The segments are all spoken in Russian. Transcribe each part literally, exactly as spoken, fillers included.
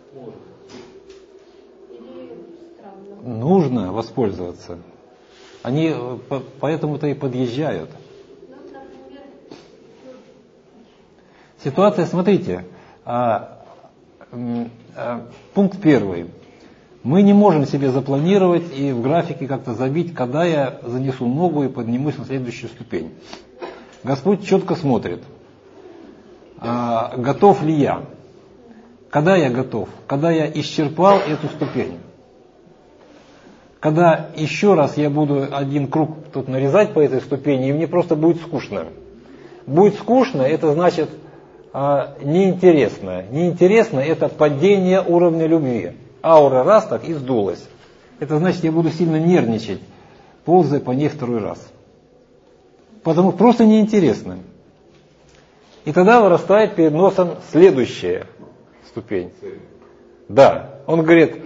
Нужно воспользоваться. Они поэтому-то и подъезжают. Ситуация, смотрите, а, а, пункт первый. Мы не можем себе запланировать и в графике как-то забить, когда я занесу ногу и поднимусь на следующую ступень. Господь четко смотрит, а, готов ли я. Когда я готов? Когда я исчерпал эту ступень. Когда еще раз я буду один круг тут нарезать по этой ступени, и мне просто будет скучно. Будет скучно, это значит а, неинтересно. Неинтересно — это падение уровня любви. Аура раз так и сдулась. Это значит, я буду сильно нервничать, ползая по ней второй раз. Потому что просто неинтересно. И тогда вырастает перед носом следующая ступень. Да, он говорит,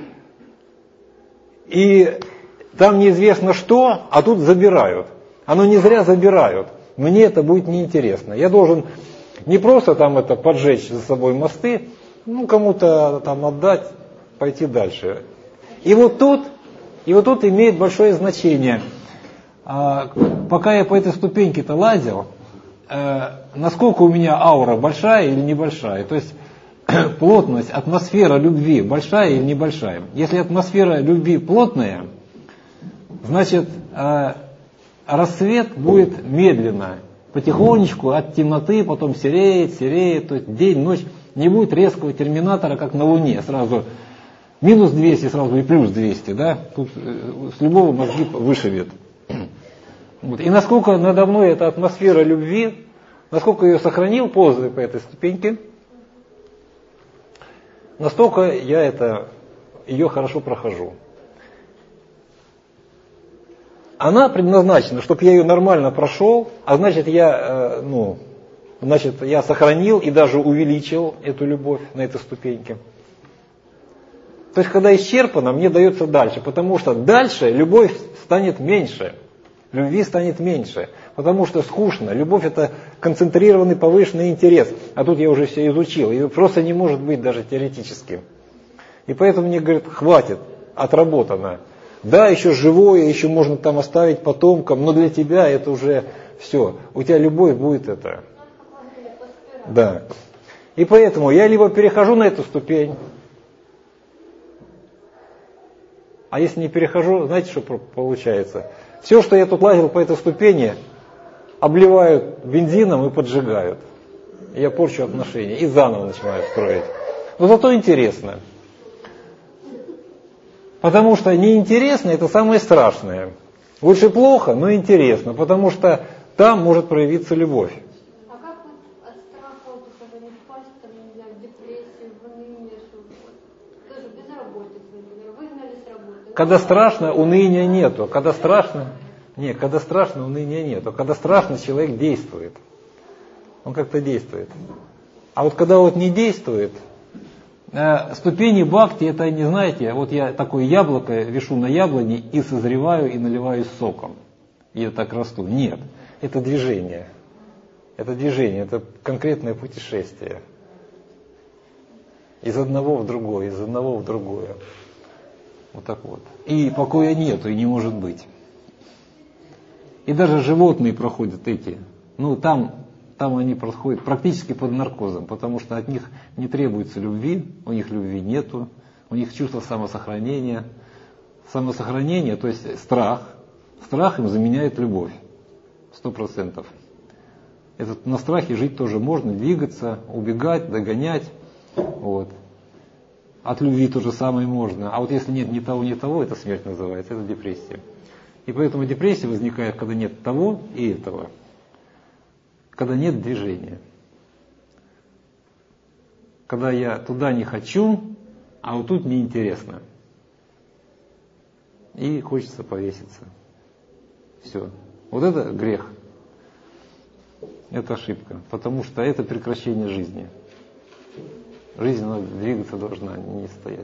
и там неизвестно что, а тут забирают. Оно не зря забирают. Мне это будет неинтересно. Я должен не просто там это поджечь за собой мосты, ну кому-то там отдать, пойти дальше. И вот тут, и вот тут имеет большое значение. А, пока я по этой ступеньке-то лазил, э, насколько у меня аура большая или небольшая. То есть плотность, атмосфера любви большая или небольшая. Если атмосфера любви плотная, значит э, рассвет будет медленно, потихонечку от темноты, потом сереет, сереет, то есть день, ночь. Не будет резкого терминатора, как на Луне, сразу минус двести, сразу и плюс двести, да? Тут э, с любого мозги вышибет. Вот. И насколько надо мной эта атмосфера любви, насколько я ее сохранил, ползая по этой ступеньке, настолько я это, ее хорошо прохожу. Она предназначена, чтобы я ее нормально прошел, а значит я, э, ну, значит, я сохранил и даже увеличил эту любовь на этой ступеньке. То есть, когда исчерпано, мне дается дальше, потому что дальше любовь станет меньше, любви станет меньше, потому что скучно. Любовь — это концентрированный повышенный интерес, а тут я уже все изучил, и просто не может быть даже теоретически. И поэтому мне говорят, хватит, отработано. Да, еще живое, еще можно там оставить потомкам, но для тебя это уже все. У тебя любовь будет это. Да. И поэтому я либо перехожу на эту ступень, а если не перехожу, знаете, что получается? Все, что я тут лазил по этой ступени, обливают бензином и поджигают. Я порчу отношения и заново начинаю строить. Но зато интересно. Потому что неинтересно — это самое страшное. Лучше плохо, но интересно, потому что там может проявиться любовь. А как вот от страха, вот, чтобы не впасть там, не знаю, в депрессию, в уныние, что тоже безработица, например, выгнали с работы? Когда страшно, уныния нету. Когда страшно, нет, когда страшно, уныния нету. Когда страшно, человек действует. Он как-то действует. А вот когда вот не действует, э, ступени бхакти, это не знаете, вот я такое яблоко вешу на яблоне и созреваю и наливаюсь соком. И я так расту. Нет, это движение. Это движение, это конкретное путешествие. Из одного в другое, из одного в другое. Вот так вот. И покоя нету, и не может быть. И даже животные проходят эти. Ну, там, там они проходят практически под наркозом, потому что от них не требуется любви, у них любви нету, у них чувство самосохранения. Самосохранение, то есть страх. Страх им заменяет любовь. Сто процентов. Этот, на страхе жить тоже можно, двигаться, убегать, догонять. Вот. От любви то же самое можно. А вот если нет ни того, ни того, это смерть называется, это депрессия. И поэтому депрессия возникает, когда нет того и этого. Когда нет движения. Когда я туда не хочу, а вот тут неинтересно. И хочется повеситься. Все. Вот это грех. Это ошибка. Потому что это прекращение жизни. Жизнь, она двигаться должна, не стоять.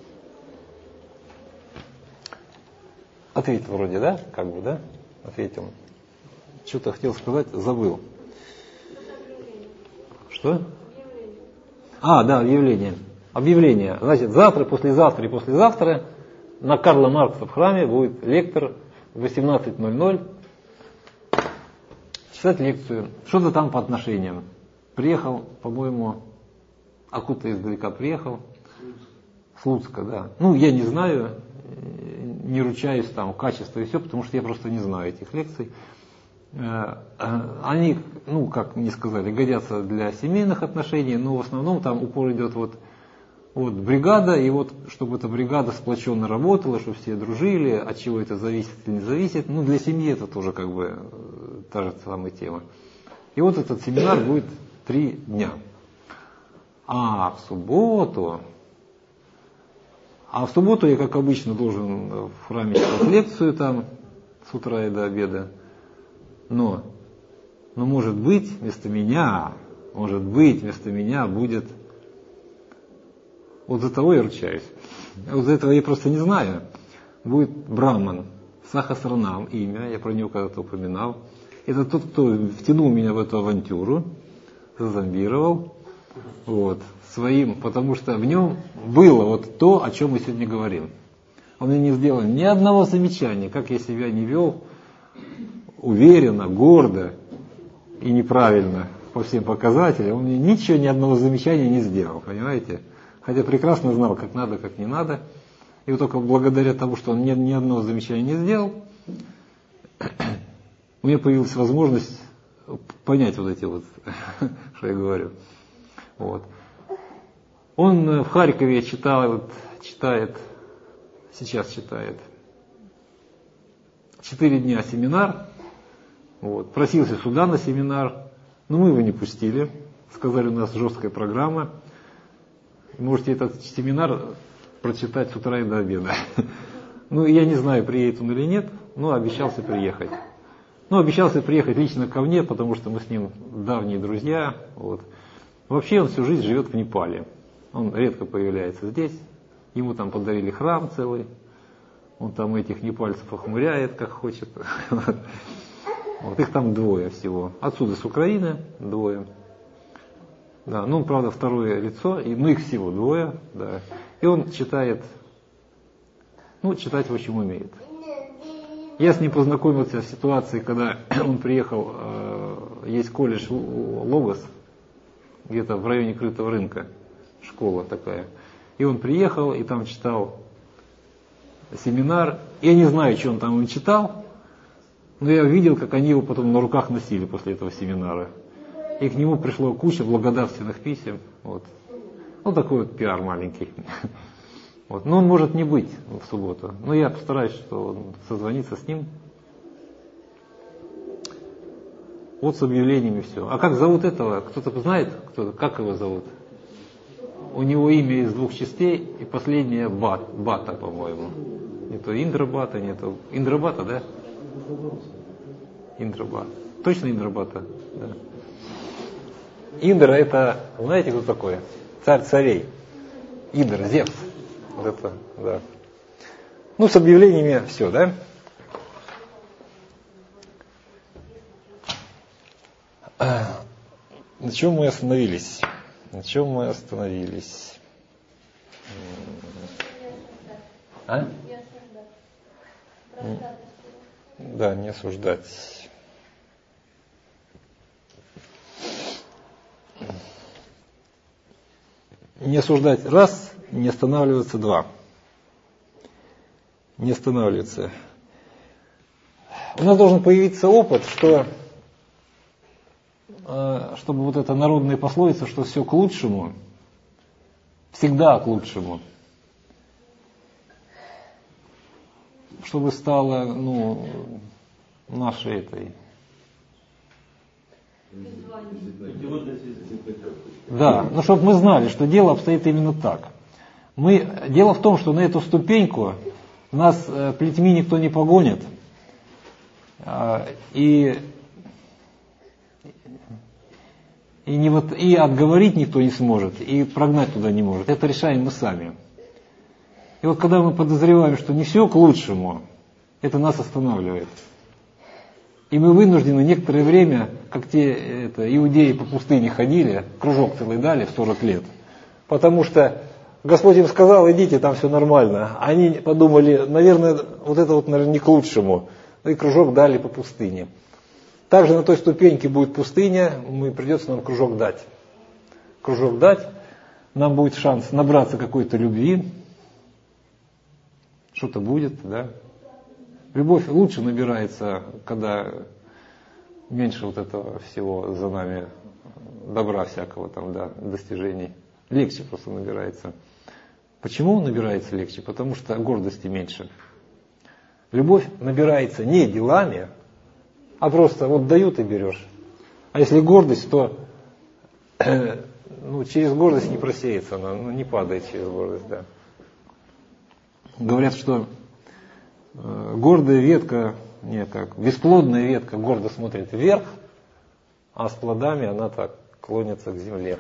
Ответил вроде, да? Как бы, да? Ответил. Что-то хотел сказать, забыл. Что? А, да, явление. Объявление. Значит, завтра, послезавтра и послезавтра на Карла Маркса в храме будет лектор в восемнадцать ноль ноль читать лекцию. Что-то там по отношениям. Приехал, по-моему, откуда-то издалека приехал. Слуцка, да. Ну, я не знаю, не ручаюсь там качество и все, потому что я просто не знаю этих лекций. Они, ну, как мне сказали, годятся для семейных отношений, но в основном там упор идет вот, вот бригада, и вот чтобы эта бригада сплоченно работала, чтобы все дружили, от чего это зависит или не зависит. Ну, для семьи это тоже как бы та же самая тема. И вот этот семинар будет три дня. А в субботу... А в субботу я, как обычно, должен в храме читать лекцию там с утра и до обеда. Но, но может быть вместо меня, может быть вместо меня будет... Вот за того я ручаюсь. Вот за этого я просто не знаю. Будет Браман, Сахасранам имя, я про него когда-то упоминал. Это тот, кто втянул меня в эту авантюру, зазомбировал. Вот, своим, потому что в нем было вот то, о чем мы сегодня говорим. Он мне не сделал ни одного замечания, как я себя не вел, уверенно, гордо и неправильно по всем показателям. Он мне ничего, ни одного замечания не сделал, понимаете? Хотя прекрасно знал, как надо, как не надо. И вот только благодаря тому, что он ни, ни одного замечания не сделал, у меня появилась возможность понять вот эти вот, что я говорю. Вот. Он в Харькове читал, читает, сейчас читает, четыре дня семинар, вот, просился сюда на семинар, но мы его не пустили, сказали, у нас жесткая программа, можете этот семинар прочитать с утра и до обеда. Ну, я не знаю, приедет он или нет, но обещался приехать. Ну, обещался приехать лично ко мне, потому что мы с ним давние друзья, вот. Вообще он всю жизнь живет в Непале. Он редко появляется здесь. Ему там подарили храм целый. Он там этих непальцев охмуряет, как хочет. Вот их там двое всего. Отсюда с Украины двое. Да, ну, правда, второе лицо. И, ну, их всего двое. Да. И он читает, ну, читать в общем умеет. Я с ним познакомился в ситуации, когда он приехал, э, есть колледж Логос, где-то в районе Крытого рынка, школа такая. И он приехал, и там читал семинар. Я не знаю, что он там им читал, но я видел, как они его потом на руках носили после этого семинара. И к нему пришло куча благодарственных писем. Вот. Ну, такой вот пиар маленький. Вот. Но он может не быть в субботу. Но я постараюсь, что созвониться с ним. Вот с объявлениями все. А как зовут этого? Кто-то знает, кто-то, как его зовут? У него имя из двух частей, и последнее Бат, Бата, по-моему. Не то Индрабата, не то... Индрабата, да? Индрабата. Точно Индрабата? Да. Индра это, знаете, кто такой? Царь царей. Индра, Зевс. Вот это, да. Ну, с объявлениями все, да? На чем мы остановились? На чем мы остановились? А? Да, не осуждать. Не осуждать раз, не останавливаться два. Не останавливаться. У нас должен появиться опыт, что чтобы вот эта народная пословица, что все к лучшему, всегда к лучшему, чтобы стало, ну, нашей этой... Да, ну чтобы мы знали, что дело обстоит именно так. Мы, дело в том, что на эту ступеньку нас э, плетьми никто не погонит, э, и, и, не вот, и отговорить никто не сможет, и прогнать туда не может. Это решаем мы сами. И вот когда мы подозреваем, что не все к лучшему, это нас останавливает. И мы вынуждены некоторое время, как те это, иудеи по пустыне ходили, кружок целый дали в сорок лет, потому что Господь им сказал, идите, там все нормально. Они подумали, наверное, вот это вот, наверное, не к лучшему. И кружок дали по пустыне. Также на той ступеньке будет пустыня, мы придется нам кружок дать. Кружок дать, нам будет шанс набраться какой-то любви. Что-то будет, да. Любовь лучше набирается, когда меньше вот этого всего за нами, добра всякого там, да, достижений. Легче просто набирается. Почему набирается легче? Потому что гордости меньше. Любовь набирается не делами, а просто вот дают и берешь. А если гордость, то ну, через гордость не просеется она, ну, не падает через гордость, да. Говорят, что э, гордая ветка, не как, бесплодная ветка гордо смотрит вверх, а с плодами она так клонится к земле.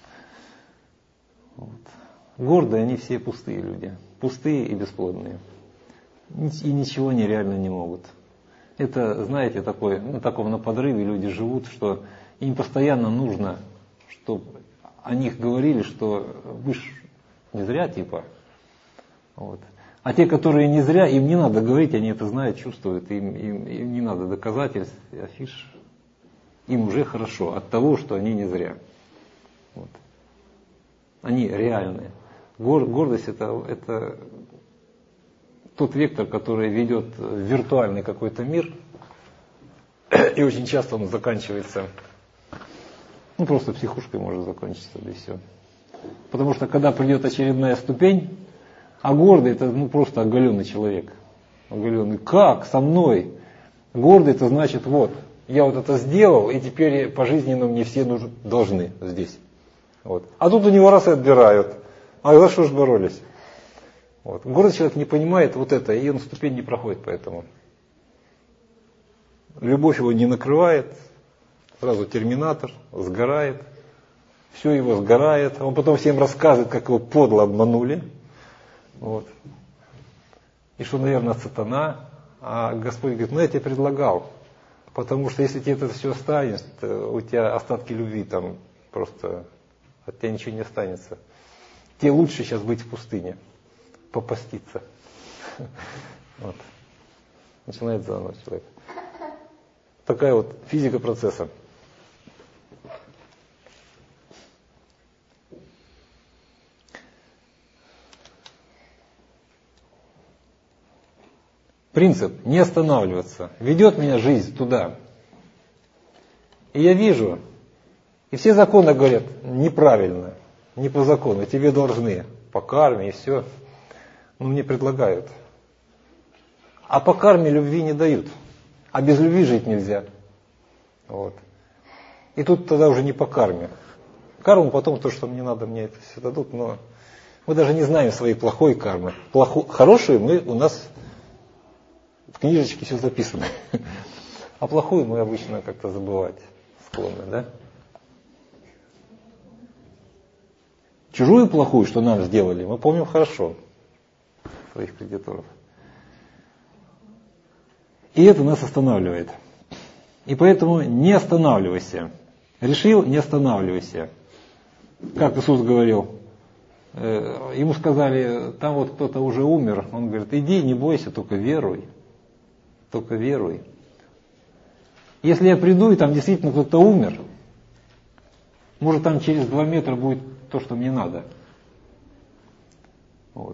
Вот. Гордые, они все пустые люди, пустые и бесплодные. И ничего нереально не могут. Это, знаете, такой, на таком на подрыве люди живут, что им постоянно нужно, чтобы о них говорили, что вы ж не зря типа. Вот. А те, которые не зря, им не надо говорить, они это знают, чувствуют, им, им, им не надо доказательств, афиш. Им уже хорошо от того, что они не зря. Вот. Они реальные. Гор, гордость это, это тот вектор, который ведет в виртуальный какой-то мир, и очень часто он заканчивается, ну просто психушкой может закончиться, да и все. Потому что когда придет очередная ступень, а гордый это ну просто оголенный человек. Оголенный. Как? Со мной? Гордый это значит вот, я вот это сделал, и теперь пожизненно мне все нужны, должны здесь. Вот. А тут у него раз и отбирают. А за что ж боролись? Вот. Гордый человек не понимает вот это, и он ступень не проходит поэтому. Любовь его не накрывает, сразу терминатор, сгорает, все его сгорает. Он потом всем рассказывает, как его подло обманули. Вот. И что, наверное, сатана. А Господь говорит, ну я тебе предлагал. Потому что если тебе это все останется, у тебя остатки любви там просто, от тебя ничего не останется. Тебе лучше сейчас быть в пустыне, попаститься. Вот. Начинает заново человек. Такая вот физика процесса. Принцип не останавливаться. Ведет меня жизнь туда. И я вижу, и все законы говорят неправильно, не по закону, тебе должны, по карме и все. Но мне предлагают. А по карме любви не дают. А без любви жить нельзя. Вот. И тут тогда уже не по карме. Карму потом то, что мне надо, мне это все дадут, но мы даже не знаем своей плохой кармы. Плоху, хорошую мы у нас в книжечке все записано. А плохую мы обычно как-то забывать склонны, да? Чужую плохую, что нам сделали, мы помним хорошо. Своих кредиторов. И это нас останавливает. И поэтому не останавливайся. Решил, не останавливайся. Как Иисус говорил, э, ему сказали, там вот кто-то уже умер. Он говорит, иди, не бойся, только веруй. Только веруй. Если я приду, и там действительно кто-то умер, может там через два метра будет то, что мне надо. Вот.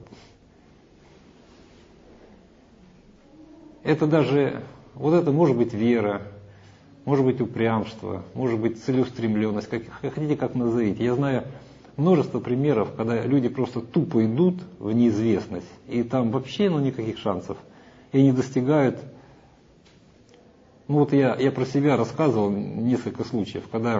Это даже, вот это может быть вера, может быть упрямство, может быть целеустремленность, как, хотите как назовите. Я знаю множество примеров, когда люди просто тупо идут в неизвестность, и там вообще ну, никаких шансов, и они достигают. Ну вот я, я про себя рассказывал несколько случаев, когда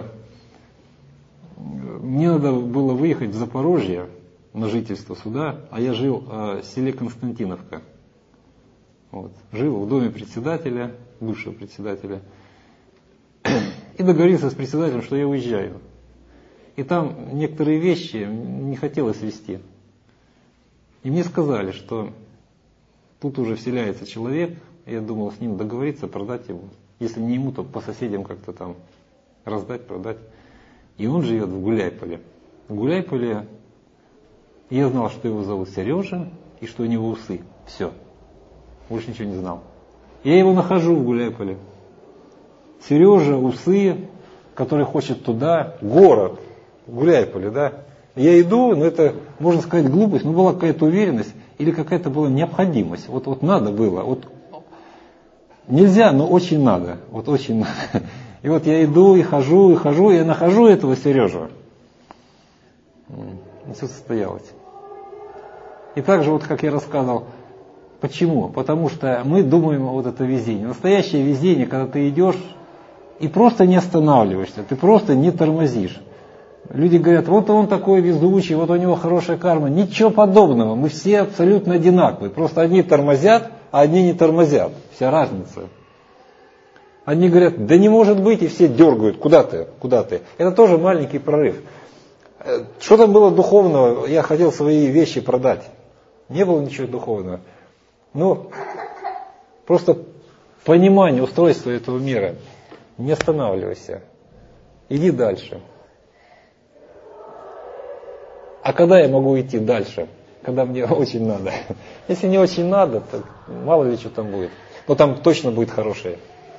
мне надо было выехать в Запорожье на жительство сюда, а я жил в селе Константиновка. Вот. Жил в доме председателя, бывшего председателя, и договорился с председателем, что я уезжаю. И там некоторые вещи не хотелось везти. И мне сказали, что тут уже вселяется человек, я думал с ним договориться, продать его. Если не ему, то по соседям как-то там раздать, продать. И он живет в Гуляйполе. В Гуляйполе И я знал, что его зовут Сережа, и что у него усы. Все. Больше ничего не знал. Я его нахожу в Гуляйполе. Сережа, усы, который хочет туда, город, в Гуляйполе, да. Я иду, но это, можно сказать, глупость, но была какая-то уверенность или какая-то была необходимость. Вот, вот надо было. Вот, нельзя, но очень надо. Вот очень надо. И вот я иду, и хожу, и хожу, и я нахожу этого Сережу. И все состоялось. И также, вот как я рассказывал, почему? Потому что мы думаем, вот это везение. Настоящее везение, когда ты идешь и просто не останавливаешься, ты просто не тормозишь. Люди говорят, вот он такой везучий, вот у него хорошая карма. Ничего подобного, мы все абсолютно одинаковые. Просто одни тормозят, а одни не тормозят. Вся разница. Одни говорят, да не может быть, и все дергают, куда ты, куда ты. Это тоже маленький прорыв. Что там было духовного? Я хотел свои вещи продать. Не было ничего духовного. Ну, просто понимание устройства этого мира. Не останавливайся. Иди дальше. А когда я могу идти дальше? Когда мне очень надо. Если не очень надо, то мало ли что там будет. Но там точно будет хорошее.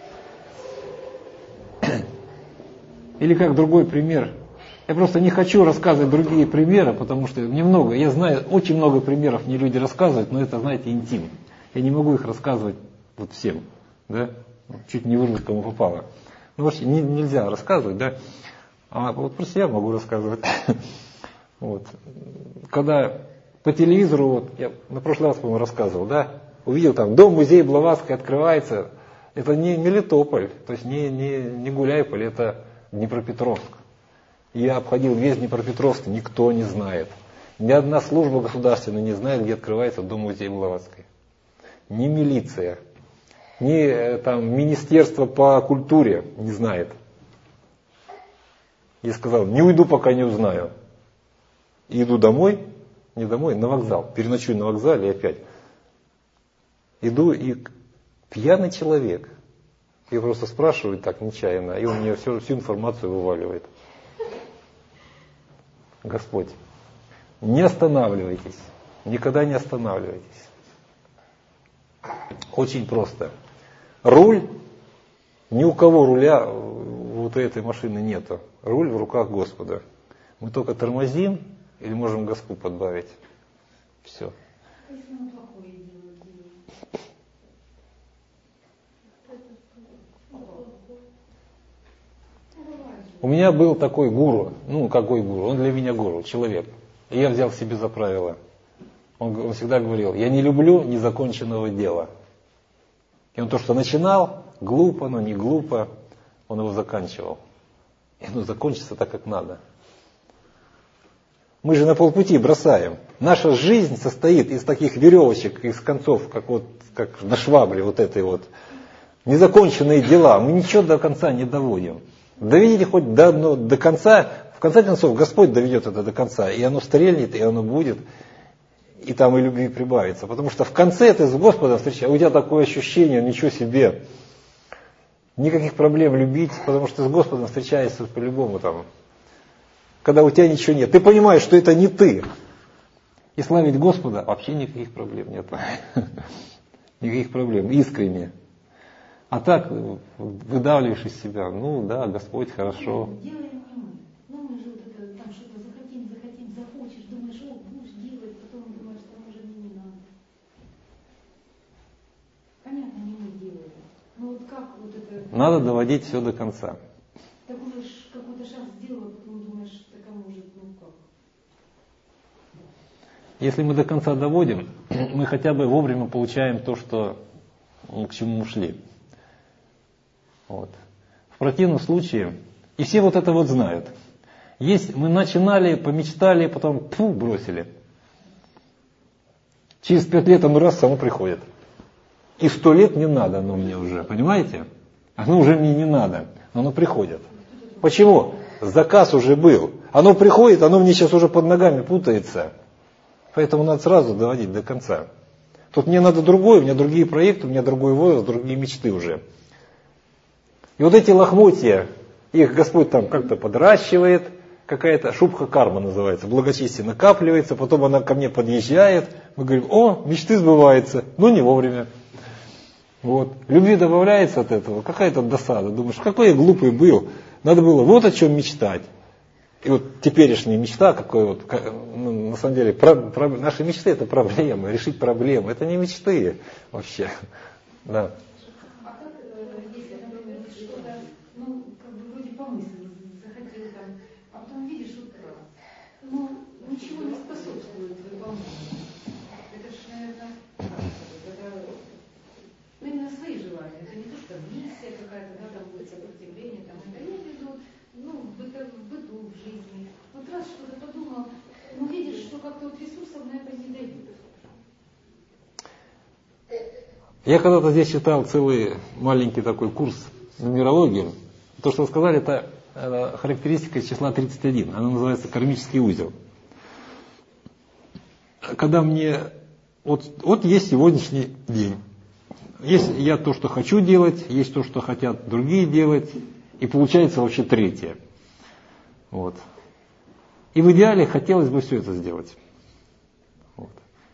Или как другой пример. Я просто не хочу рассказывать другие примеры, потому что мне много, я знаю, очень много примеров мне люди рассказывают, но это, знаете, интим. Я не могу их рассказывать вот всем, да, чуть не вырвать, кому попало. Ну, вообще не, нельзя рассказывать, да, а вот просто я могу рассказывать. Вот. Когда по телевизору, вот, я на прошлый раз, по-моему, рассказывал, да, увидел там дом-музей Блаватской открывается, это не Мелитополь, то есть не, не, не Гуляйполь, это Днепропетровск. Я обходил весь Днепропетровск, никто не знает. Ни одна служба государственная не знает, где открывается дом-музей Блаватской. Ни милиция, ни там, Министерство по культуре не знает. Я сказал, не уйду, пока не узнаю. И иду домой, не домой, на вокзал. Переночую на вокзале и опять. Иду, и пьяный человек. Я просто спрашиваю так нечаянно, и он мне всю, всю информацию вываливает. Господь, не останавливайтесь, никогда не останавливайтесь. Очень просто. Руль, ни у кого руля вот этой машины нету. Руль в руках Господа. Мы только тормозим или можем газку подбавить. Все. У меня был такой гуру, ну какой гуру, он для меня гуру, человек. И я взял себе за правило. Он, он всегда говорил, я не люблю незаконченного дела. И он то, что начинал, глупо, но не глупо, он его заканчивал. И оно закончится так, как надо. Мы же на полпути бросаем. Наша жизнь состоит из таких веревочек, из концов, как вот как на швабре вот этой вот. Незаконченные дела. Мы ничего до конца не доводим. Доведите хоть до, ну, до конца, в конце концов Господь доведет это до конца, и оно стрельнет, и оно будет, и там и любви прибавится. Потому что в конце ты с Господом встречаешь, у тебя такое ощущение, ничего себе, никаких проблем любить, потому что ты с Господом встречаешься по-любому там. Когда у тебя ничего нет, ты понимаешь, что это не ты. И славить Господа вообще никаких проблем нет. Никаких проблем, искренне. А так, выдавливаешь из себя, ну да, Господь, хорошо. Делаем не мы. Ну мы же вот это, там что-то захотим, захотим, захочешь, думаешь, о, будешь делать, потом думаешь, что может мне не надо. Понятно, не мы делаем. Но вот как вот это... Надо доводить все до конца. Так уже какой-то шаг сделал, а потом думаешь, так а может, ну как? Если мы до конца доводим, мы хотя бы вовремя получаем то, что, ну, к чему мы шли. Вот. В противном случае, и все вот это вот знают. Есть, мы начинали, помечтали, потом пфу, бросили. Через пять лет оно раз само приходит. И сто лет не надо оно мне уже, понимаете? Оно уже мне не надо, но оно приходит. Почему? Заказ уже был. Оно приходит, оно мне сейчас уже под ногами путается. Поэтому надо сразу доводить до конца. Тут мне надо другое, у меня другие проекты, у меня другой возраст, другие мечты уже. И вот эти лохмотья, их Господь там как-то подращивает, какая-то шубха карма называется, благочестие накапливается, потом она ко мне подъезжает, мы говорим, о, мечты сбываются, но не вовремя. Вот. Любви добавляется от этого, какая-то досада, думаешь, какой я глупый был, надо было вот о чем мечтать. И вот теперешняя мечта, какой вот, ну, на самом деле, про, про, наши мечты это проблемы, решить проблемы, это не мечты вообще. Да. А как, если, например, что-то, ну, как бы вроде помыслил, захотел там, а потом видишь, вот, ну, ничего не способствует выполнению. Это же, наверное, это, ну, именно свои желания. Это не то, что миссия какая-то, да, там будет сопротивление, там, это я веду, ну, в быту, в быту, в жизни. Вот раз что-то подумал, ну, видишь, что как-то вот ресурсов на это не дают. Я когда-то здесь читал целый маленький такой курс нумерологии. То, что вы сказали, это, это характеристика числа тридцать один. Она называется кармический узел. Когда мне... Вот, вот есть сегодняшний день. Есть я то, что хочу делать, есть то, что хотят другие делать, и получается вообще третье. Вот. И в идеале хотелось бы все это сделать. Вот.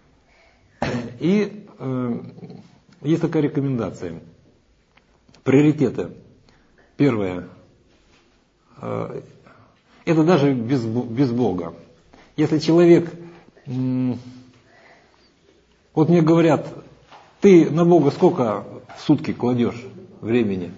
И э, есть такая рекомендация. Приоритеты. Первое. Э, это даже без, без Бога. Если человек... М, вот мне говорят, ты на Бога сколько в сутки кладешь времени?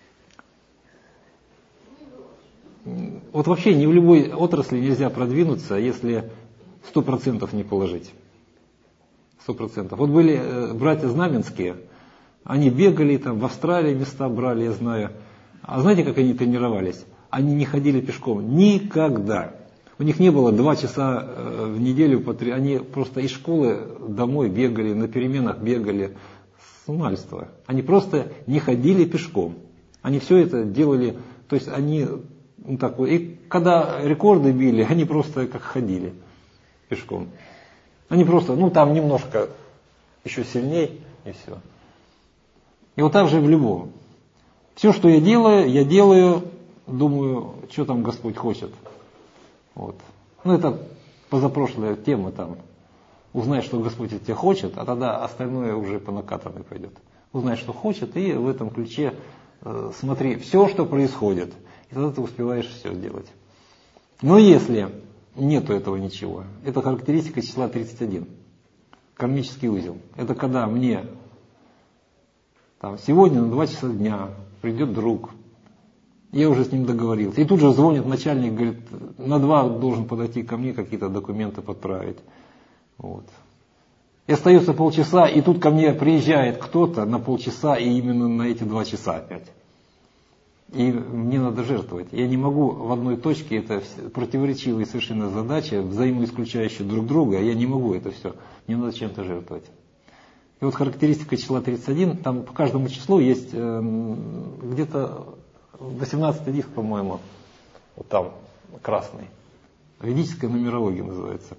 Вот вообще ни в любой отрасли нельзя продвинуться, если сто процентов не положить. Сто процентов. Вот были э, братья Знаменские, они бегали, там в Австралии места брали, я знаю. А знаете, как они тренировались? Они не ходили пешком. Никогда. У них не было два часа э, в неделю, по три. Они просто из школы домой бегали, на переменах бегали. С мальства. Они просто не ходили пешком. Они все это делали, то есть они... Ну, так вот. И когда рекорды били, они просто как ходили пешком. Они просто, ну там немножко еще сильней, и все. И вот так же в любом. Все, что я делаю, я делаю, думаю, что там Господь хочет. Вот. Ну это позапрошлая тема там. Узнай, что Господь от тебя хочет, а тогда остальное уже по накатанной пойдет. Узнай, что хочет, и в этом ключе э, смотри все, что происходит. И тогда ты успеваешь все сделать. Но если нету этого ничего, это характеристика числа тридцать один. Кармический узел. Это когда мне там, сегодня на два часа дня придет друг, я уже с ним договорился. И тут же звонит начальник, говорит, на два должен подойти ко мне, какие-то документы подправить. Вот. И остается полчаса, и тут ко мне приезжает кто-то на полчаса, и именно на эти два часа опять. И мне надо жертвовать. Я не могу в одной точке, это противоречивые совершенно задачи, взаимоисключающие друг друга, я не могу это все. Мне надо чем-то жертвовать. И вот характеристика числа тридцать один, там по каждому числу есть э, где-то восемнадцатый диск, по-моему, вот там, красный. Ведическая нумерология называется.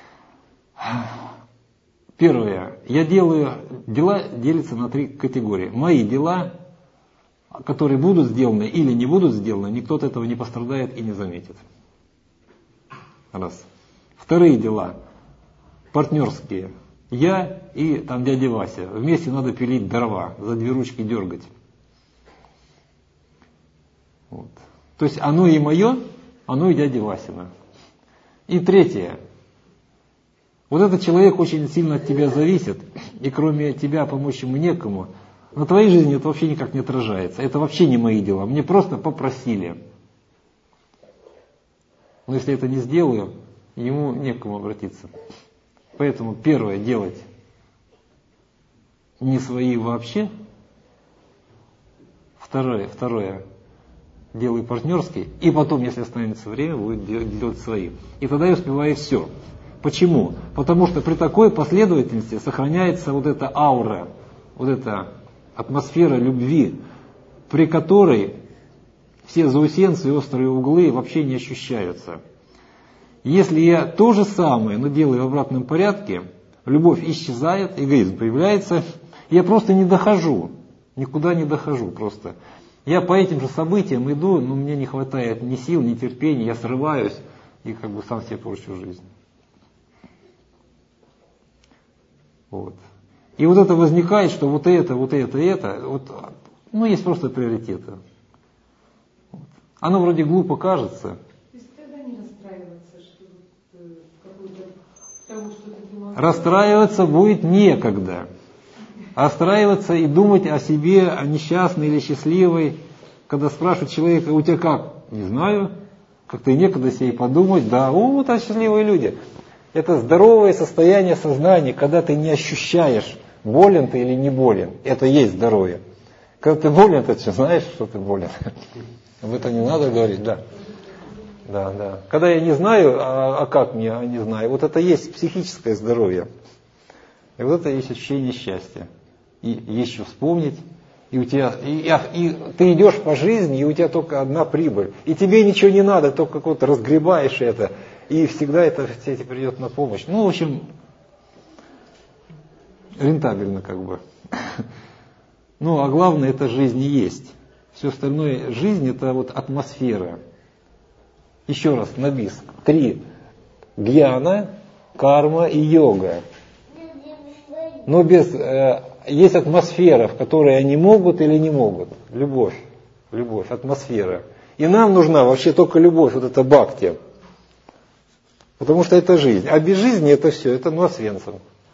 Первое. Я делаю, дела делятся на три категории. Мои дела, которые будут сделаны или не будут сделаны, никто от этого не пострадает и не заметит. Раз. Вторые дела, партнерские. Я и там дядя Вася. Вместе надо пилить дрова, за две ручки дергать. Вот. То есть оно и мое, оно и дядя Васина. И третье. Вот этот человек очень сильно от тебя зависит, и кроме тебя помочь ему некому. На твоей жизни это вообще никак не отражается. Это вообще не мои дела. Мне просто попросили. Но если я это не сделаю, ему некому обратиться. Поэтому первое, делать не свои вообще. Второе, второе, делай партнерский. И потом, если останется время, будет делать свои. И тогда я успеваю все. Почему? Потому что при такой последовательности сохраняется вот эта аура, вот эта атмосфера любви, при которой все заусенцы и острые углы вообще не ощущаются. Если я то же самое, но делаю в обратном порядке, любовь исчезает, эгоизм появляется, я просто не дохожу, никуда не дохожу просто. Я по этим же событиям иду, но мне не хватает ни сил, ни терпения, я срываюсь и как бы сам себе порчу жизнь. Вот. И вот это возникает, что вот это, вот это, это, вот, ну, есть просто приоритеты. Вот. Оно вроде глупо кажется. То есть тогда не расстраиваться, что вот, какой-то того, что ты думал. Расстраиваться будет некогда. Расстраиваться и думать о себе, о несчастной или счастливой, когда спрашивают человека, у тебя как? Не знаю. Как-то и некогда себе подумать, да, о, вот это счастливые люди. Это здоровое состояние сознания, когда ты не ощущаешь, болен ты или не болен. Это есть здоровье. Когда ты болен, ты что, знаешь, что ты болен? Об этом не надо говорить, да. Да, да. Когда я не знаю, а, а как мне, а не знаю, вот это есть психическое здоровье. И вот это есть ощущение счастья. И есть что вспомнить. И, у тебя, и, и ты идешь по жизни, и у тебя только одна прибыль. И тебе ничего не надо, только как-то разгребаешь это. И всегда это все это придет на помощь. Ну, в общем, рентабельно как бы. Ну, а главное, это жизнь и есть. Все остальное, жизнь это вот атмосфера. Еще раз, на бис. Три. Гьяна, карма и йога. Но без... Э, есть атмосфера, в которой они могут или не могут. Любовь. Любовь, атмосфера. И нам нужна вообще только любовь, вот это бхакти. Потому что это жизнь. А без жизни это все, это ну освенцим.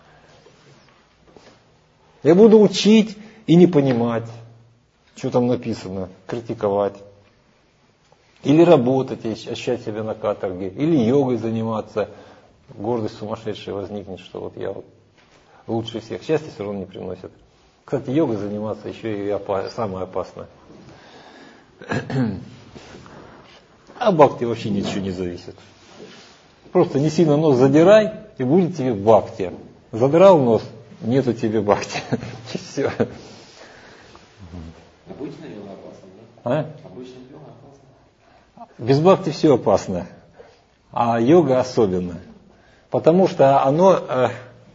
Я буду учить и не понимать, что там написано, критиковать. Или работать, и ощущать себя на каторге. Или йогой заниматься. Гордость сумасшедшая возникнет, что вот я вот лучше всех. Счастье все равно не приносит. Кстати, йогой заниматься еще и опа- самое опасное. А бхакти вообще ничего не зависит. Просто не сильно нос задирай, и будет тебе бхакти. Задрал нос, нету тебе бхакти. И все. Обычно йога опасна, да? А? Обычно йога опасна. Без бхакти все опасно. А йога особенно. Потому что оно... Э,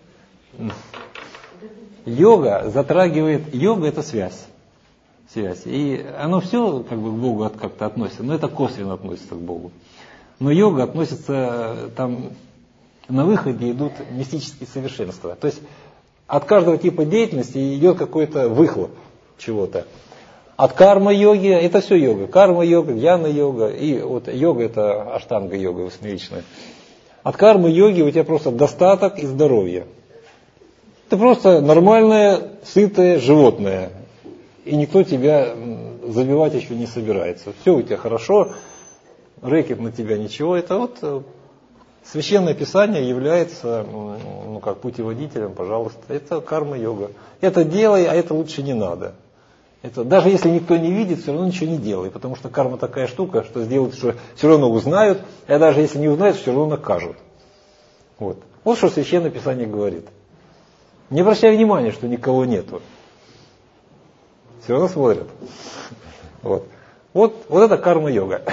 йога затрагивает... Йога это связь. Связь. И оно все как бы к Богу от, как-то относится. Но это косвенно относится к Богу. Но йога относится, там на выходе идут мистические совершенства. То есть от каждого типа деятельности идет какой-то выхлоп чего-то. От карма-йоги, это все йога. Карма-йога, гьяна-йога, и вот йога это аштанга-йога восьмеричная. От кармы-йоги у тебя просто достаток и здоровье. Ты просто нормальное, сытое животное. И никто тебя забивать еще не собирается. Все у тебя хорошо. Рэкет на тебя ничего, это вот священное писание является, ну как путеводителем, пожалуйста, это карма-йога. Это делай, а это лучше не надо. Это, даже если никто не видит, все равно ничего не делай, потому что карма такая штука, что сделают, что все равно узнают, а даже если не узнают, все равно накажут. Вот, вот что священное писание говорит. Не обращай внимания, что никого нету. Все равно смотрят. Вот, вот, вот это карма-йога.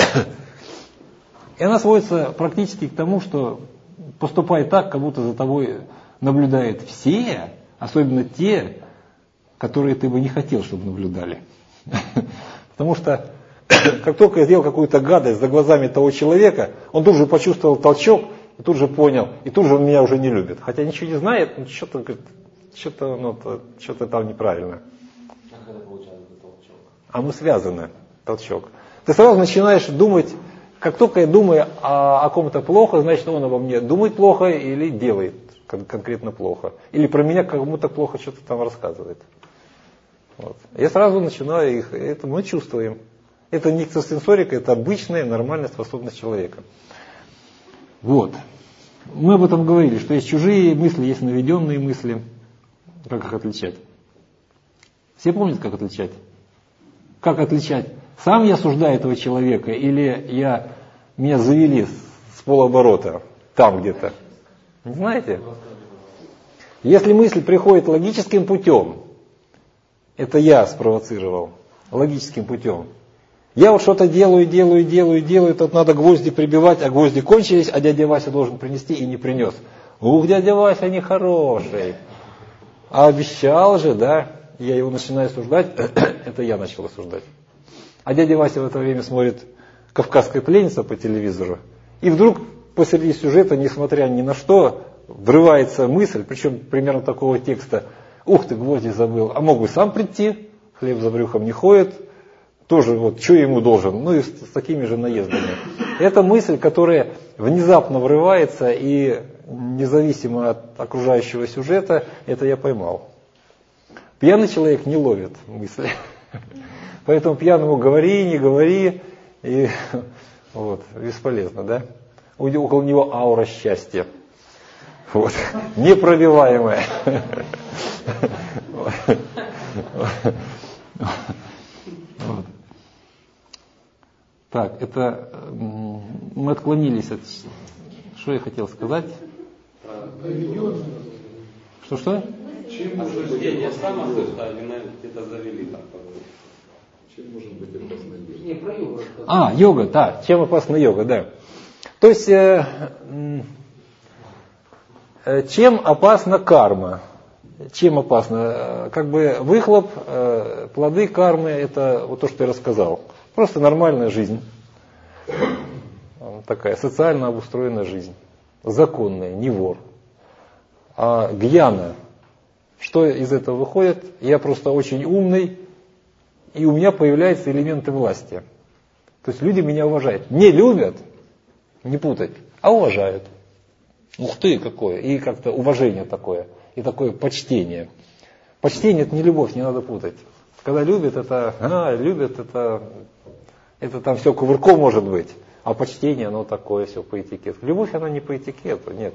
И она сводится практически к тому, что поступай так, как будто за тобой наблюдают все, особенно те, которые ты бы не хотел, чтобы наблюдали. Потому что как только я сделал какую-то гадость за глазами того человека, он тут же почувствовал толчок, и тут же понял, и тут же он меня уже не любит. Хотя ничего не знает, но что-то, что-то, ну, что-то там неправильно. А когда получается этот толчок? А мы связаны, толчок. Ты сразу начинаешь думать, как только я думаю о, о ком-то плохо, значит он обо мне думает плохо или делает кон- конкретно плохо. Или про меня кому-то плохо что-то там рассказывает. Вот. Я сразу начинаю их, это мы чувствуем. Это не экстрасенсорика, это обычная нормальная способность человека. Вот. Мы об этом говорили, что есть чужие мысли, есть наведенные мысли. Как их отличать? Все помнят, как отличать? Как отличать? Сам я осуждаю этого человека, или я, меня завели с полоборота, там где-то. Не знаете? Если мысль приходит логическим путем, это я спровоцировал, логическим путем. Я вот что-то делаю, делаю, делаю, делаю, тут надо гвозди прибивать, а гвозди кончились, а дядя Вася должен принести и не принес. Ух, дядя Вася нехороший. А обещал же, да? Я его начинаю осуждать, это я начал осуждать. А дядя Вася в это время смотрит «Кавказская пленница» по телевизору, и вдруг посреди сюжета, несмотря ни на что, врывается мысль, причем примерно такого текста: «Ух ты, гвозди забыл, а мог бы сам прийти, хлеб за брюхом не ходит, тоже вот, что ему должен?» Ну и с, с такими же наездами. Это мысль, которая внезапно врывается, и независимо от окружающего сюжета, это я поймал. Пьяный человек не ловит мысли. Поэтому пьяному говори, не говори, и вот, бесполезно, да? Около него аура счастья. Вот. Непробиваемая. Вот. Так, это мы отклонились от... Что я хотел сказать? Что-что? Чем может быть я сам где-то завели там. Чем может быть опасна йога? Не, про йогу. А, йога, да. Чем опасна йога, да. То есть, э, э, чем опасна карма? Чем опасно? Как бы выхлоп, э, плоды кармы, это вот то, что я рассказал. Просто нормальная жизнь. Такая социально обустроенная жизнь. Законная, не вор. А гьяна, что из этого выходит? Я просто очень умный, и у меня появляются элементы власти. То есть люди меня уважают. Не любят, не путать, а уважают. Ух ты, какое. И как-то уважение такое. И такое почтение. Почтение — это не любовь, не надо путать. Когда любят, это, а, любят, это, это там все кувырком может быть. А почтение, оно такое все по этикету. Любовь, она не по этикету, нет.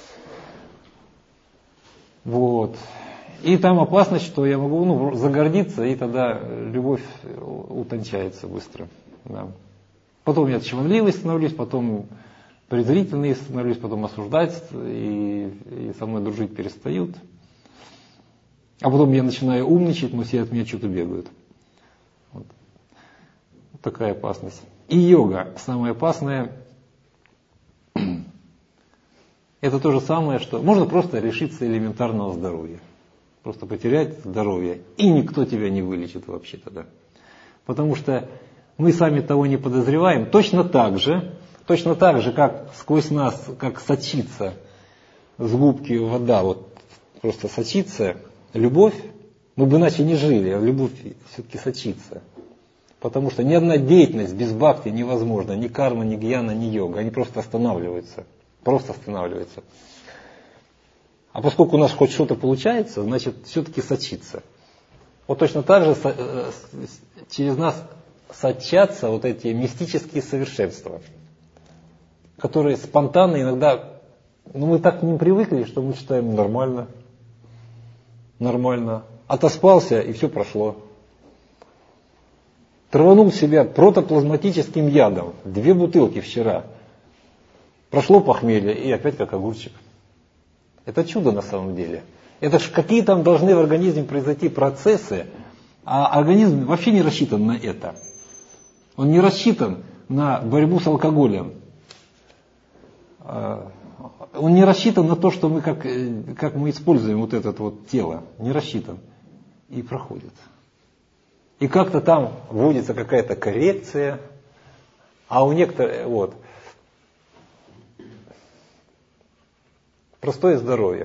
Вот. И там опасность, что я могу ну, загордиться, и тогда любовь утончается быстро. Да. Потом я чванливый становлюсь, потом презрительный становлюсь, потом осуждать, и, и со мной дружить перестают. А потом я начинаю умничать, но все от меня что-то бегают. Вот. Вот такая опасность. И йога, самое опасное, это то же самое, что можно просто лишиться элементарного здоровья. Просто потерять здоровье, и никто тебя не вылечит вообще тогда. Потому что мы сами того не подозреваем. Точно так же, точно так же, как сквозь нас, как сочится с губки вода, вот просто сочится любовь, мы бы иначе не жили, а любовь все-таки сочится. Потому что ни одна деятельность без бхакти невозможна, ни карма, ни гьяна, ни йога, они просто останавливаются, просто останавливаются. А поскольку у нас хоть что-то получается, значит все-таки сочится. Вот точно так же через нас сочатся вот эти мистические совершенства, которые спонтанно иногда, ну мы так к ним привыкли, что мы считаем нормально, нормально. Отоспался, и все прошло. Траванул себя протоплазматическим ядом, две бутылки вчера. Прошло похмелье, и опять как огурчик. Это чудо на самом деле. Это ж какие там должны в организме произойти процессы, а организм вообще не рассчитан на это. Он не рассчитан на борьбу с алкоголем. Он не рассчитан на то, что мы как, как мы используем вот это вот тело. Не рассчитан. И проходит. И как-то там вводится какая-то коррекция, а у некоторых, вот, простое здоровье.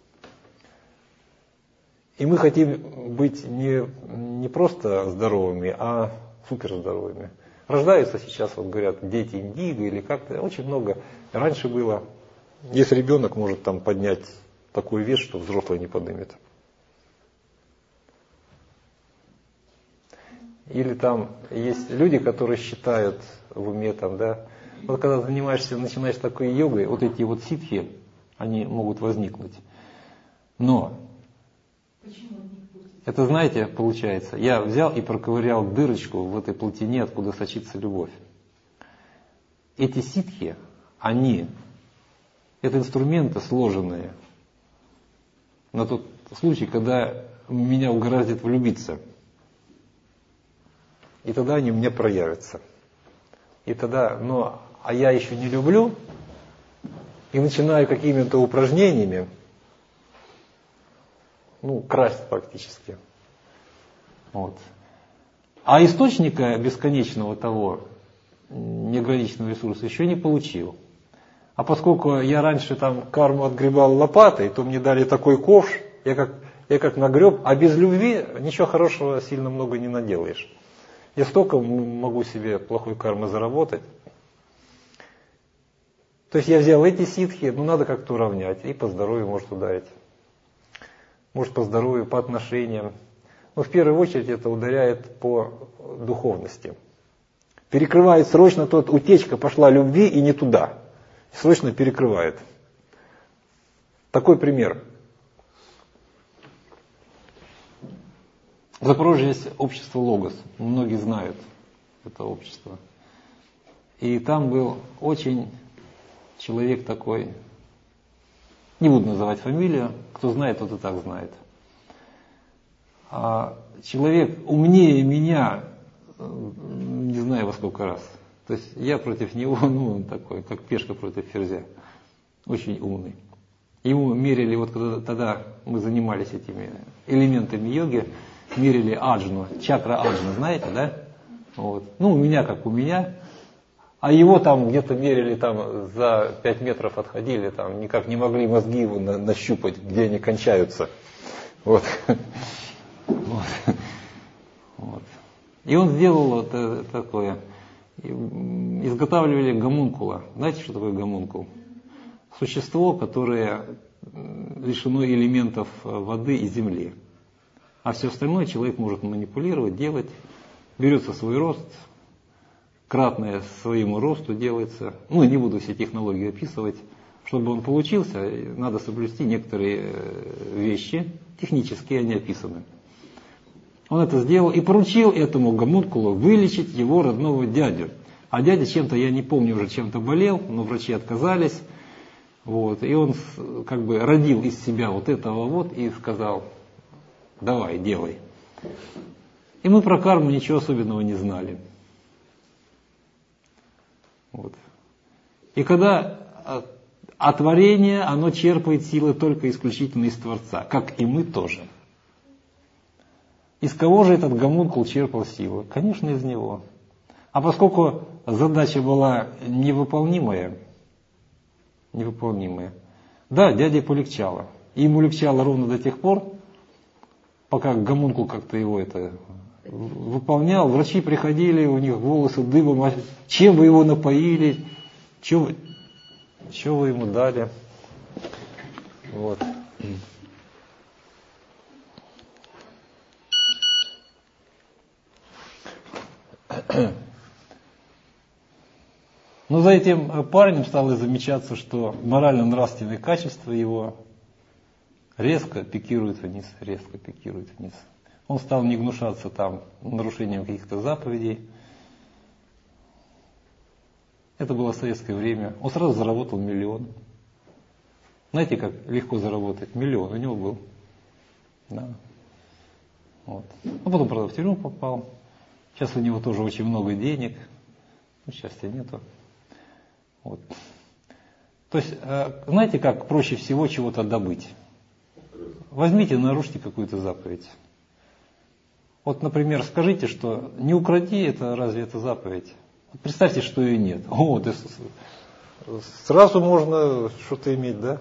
И мы хотим быть не, не просто здоровыми, а суперздоровыми. Рождаются сейчас, вот говорят, дети индиго или как-то, очень много. Раньше было, если ребенок может там поднять такой вес, что взрослый не поднимет. Или там есть люди, которые считают в уме там, да, вот когда занимаешься, начинаешь такой йогой, вот эти вот ситхи, они могут возникнуть. Но это, знаете, получается, я взял и проковырял дырочку в этой плотине, откуда сочится любовь. Эти ситхи, они, это инструменты сложенные на тот случай, когда меня угораздит влюбиться. И тогда они мне проявятся. И тогда, но, а я еще не люблю, и начинаю какими-то упражнениями, ну, красть практически. Вот. А источника бесконечного того, неограниченного ресурса еще не получил. А поскольку я раньше там карму отгребал лопатой, то мне дали такой ковш, я как, я как нагреб, а без любви ничего хорошего сильно много не наделаешь. Я столько могу себе плохой кармы заработать. То есть я взял эти ситхи, ну надо как-то уравнять, и по здоровью может ударить. Может по здоровью, по отношениям. Но в первую очередь это ударяет по духовности. Перекрывает срочно тот, утечка пошла любви и не туда. Срочно перекрывает. Такой пример. В Запорожье есть общество Логос. Многие знают это общество. И там был очень человек такой, не буду называть фамилию, кто знает, тот и так знает. А человек умнее меня, не знаю во сколько раз. То есть я против него, ну, он такой, как пешка против ферзя. Очень умный. Ему мерили, вот когда тогда мы занимались этими элементами йоги, мерили аджну, чакра аджну, знаете, да? Вот. Ну, у меня как у меня. А его там где-то мерили, там за пять метров отходили, там никак не могли мозги его на, нащупать, где они кончаются. Вот. Вот. Вот. И он сделал вот такое. Изготавливали гомункула. Знаете, что такое гомункул? Существо, которое лишено элементов воды и земли. А все остальное человек может манипулировать, делать. Берется свой рост, кратное своему росту делается. Ну, не буду все технологии описывать. Чтобы он получился, надо соблюсти некоторые вещи, технические они описаны. Он это сделал и поручил этому гомункулу вылечить его родного дядю. А дядя чем-то, я не помню, уже чем-то болел, но врачи отказались. Вот, и он как бы родил из себя вот этого вот и сказал: давай, делай. И мы про карму ничего особенного не знали. Вот. И когда а творение, оно черпает силы только исключительно из Творца, как и мы тоже. Из кого же этот гомункул черпал силу? Конечно, из него. А поскольку задача была невыполнимая, невыполнимая, да, дяде полегчало. И ему легчало ровно до тех пор, пока гомункул как-то его это выполнял. Врачи приходили, у них волосы дыбом. А чем вы его напоили? Что вы, что вы ему дали? Вот. Но за этим парнем стало замечаться, что морально-нравственные качества его резко пикируют вниз, резко пикируют вниз. Он стал не гнушаться там нарушением каких-то заповедей. Это было советское время. Он сразу заработал миллион. Знаете, как легко заработать? Миллион у него был. Да. Вот. А потом, правда, в тюрьму попал. Сейчас у него тоже очень много денег. Ну, счастья нету. Вот. То есть, знаете, как проще всего чего-то добыть? Возьмите, нарушите какую-то заповедь. Вот, например, скажите, что не укради, это разве это заповедь? Вот представьте, что ее нет. О, да, сразу можно что-то иметь, да?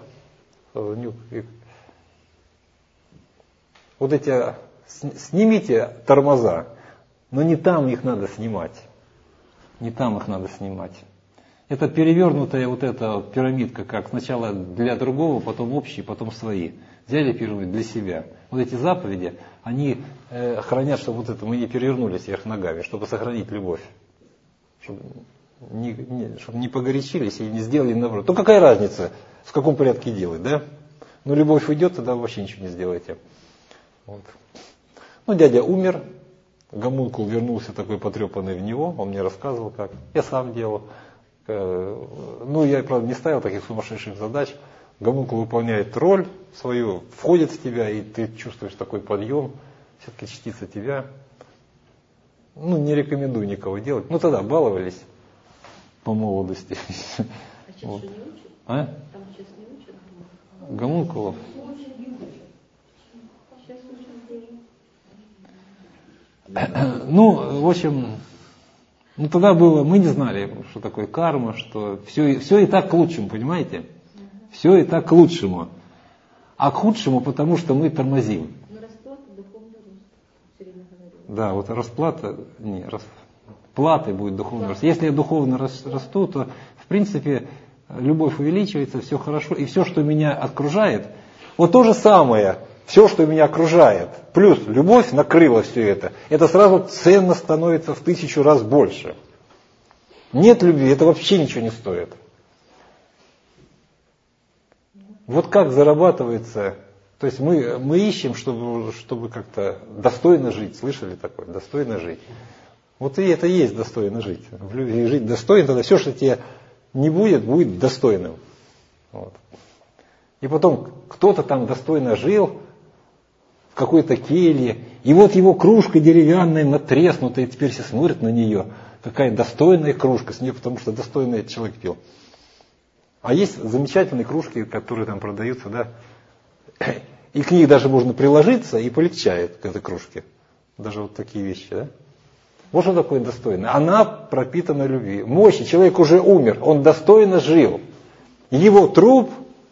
Вот эти, снимите тормоза, но не там их надо снимать. Не там их надо снимать. Это перевернутая вот эта вот пирамидка, как сначала для другого, потом общие, потом свои. Взяли пирамиду для себя. Вот эти заповеди, они э, хранят, чтобы вот это мы не перевернулись вверх ногами, чтобы сохранить любовь. Чтобы не, не, чтобы не погорячились и не сделали наоборот. Ну какая разница, в каком порядке делать, да? Ну любовь уйдет, тогда вообще ничего не сделаете. Вот. Ну дядя умер, гомункул вернулся такой потрепанный в него, он мне рассказывал как. Я сам делал. Ну, я, правда, не ставил таких сумасшедших задач. Гомункул выполняет роль свою, входит в тебя, и ты чувствуешь такой подъем, все-таки частица тебя. Ну, не рекомендую никого делать. Ну, тогда баловались по молодости. А сейчас вот. Же не учат? А? Там сейчас не учат? Гомункулов? Сейчас учат. Ну, в общем, ну тогда было, мы не знали, что такое карма, что все, все и так к лучшему, понимаете? Все и так к лучшему. А к худшему, потому что мы тормозим. Но расплата духовный рост, все время говорю. Да, вот расплата, не, расплатой будет духовный рост. Если я духовно расту, то в принципе любовь увеличивается, все хорошо, и все, что меня окружает, вот то же самое, все, что меня окружает, плюс любовь накрыла все это, это сразу ценно становится в тысячу раз больше. Нет любви, это вообще ничего не стоит. Вот как зарабатывается, то есть мы, мы ищем, чтобы, чтобы как-то достойно жить, слышали такое, достойно жить. Вот и это и есть достойно жить. В любви жить достойно, тогда все, что тебе не будет, будет достойным. Вот. И потом кто-то там достойно жил в какой-то келье, и вот его кружка деревянная, натреснутая, и теперь все смотрят на нее, какая достойная кружка с нее, потому что достойный человек пил. А есть замечательные кружки, которые там продаются, да, и к ней даже можно приложиться, и полегчает к этой кружке. Даже вот такие вещи, да. Вот что такое достойно. Она пропитана любви. Мощи, человек уже умер, он достойно жил. Его труп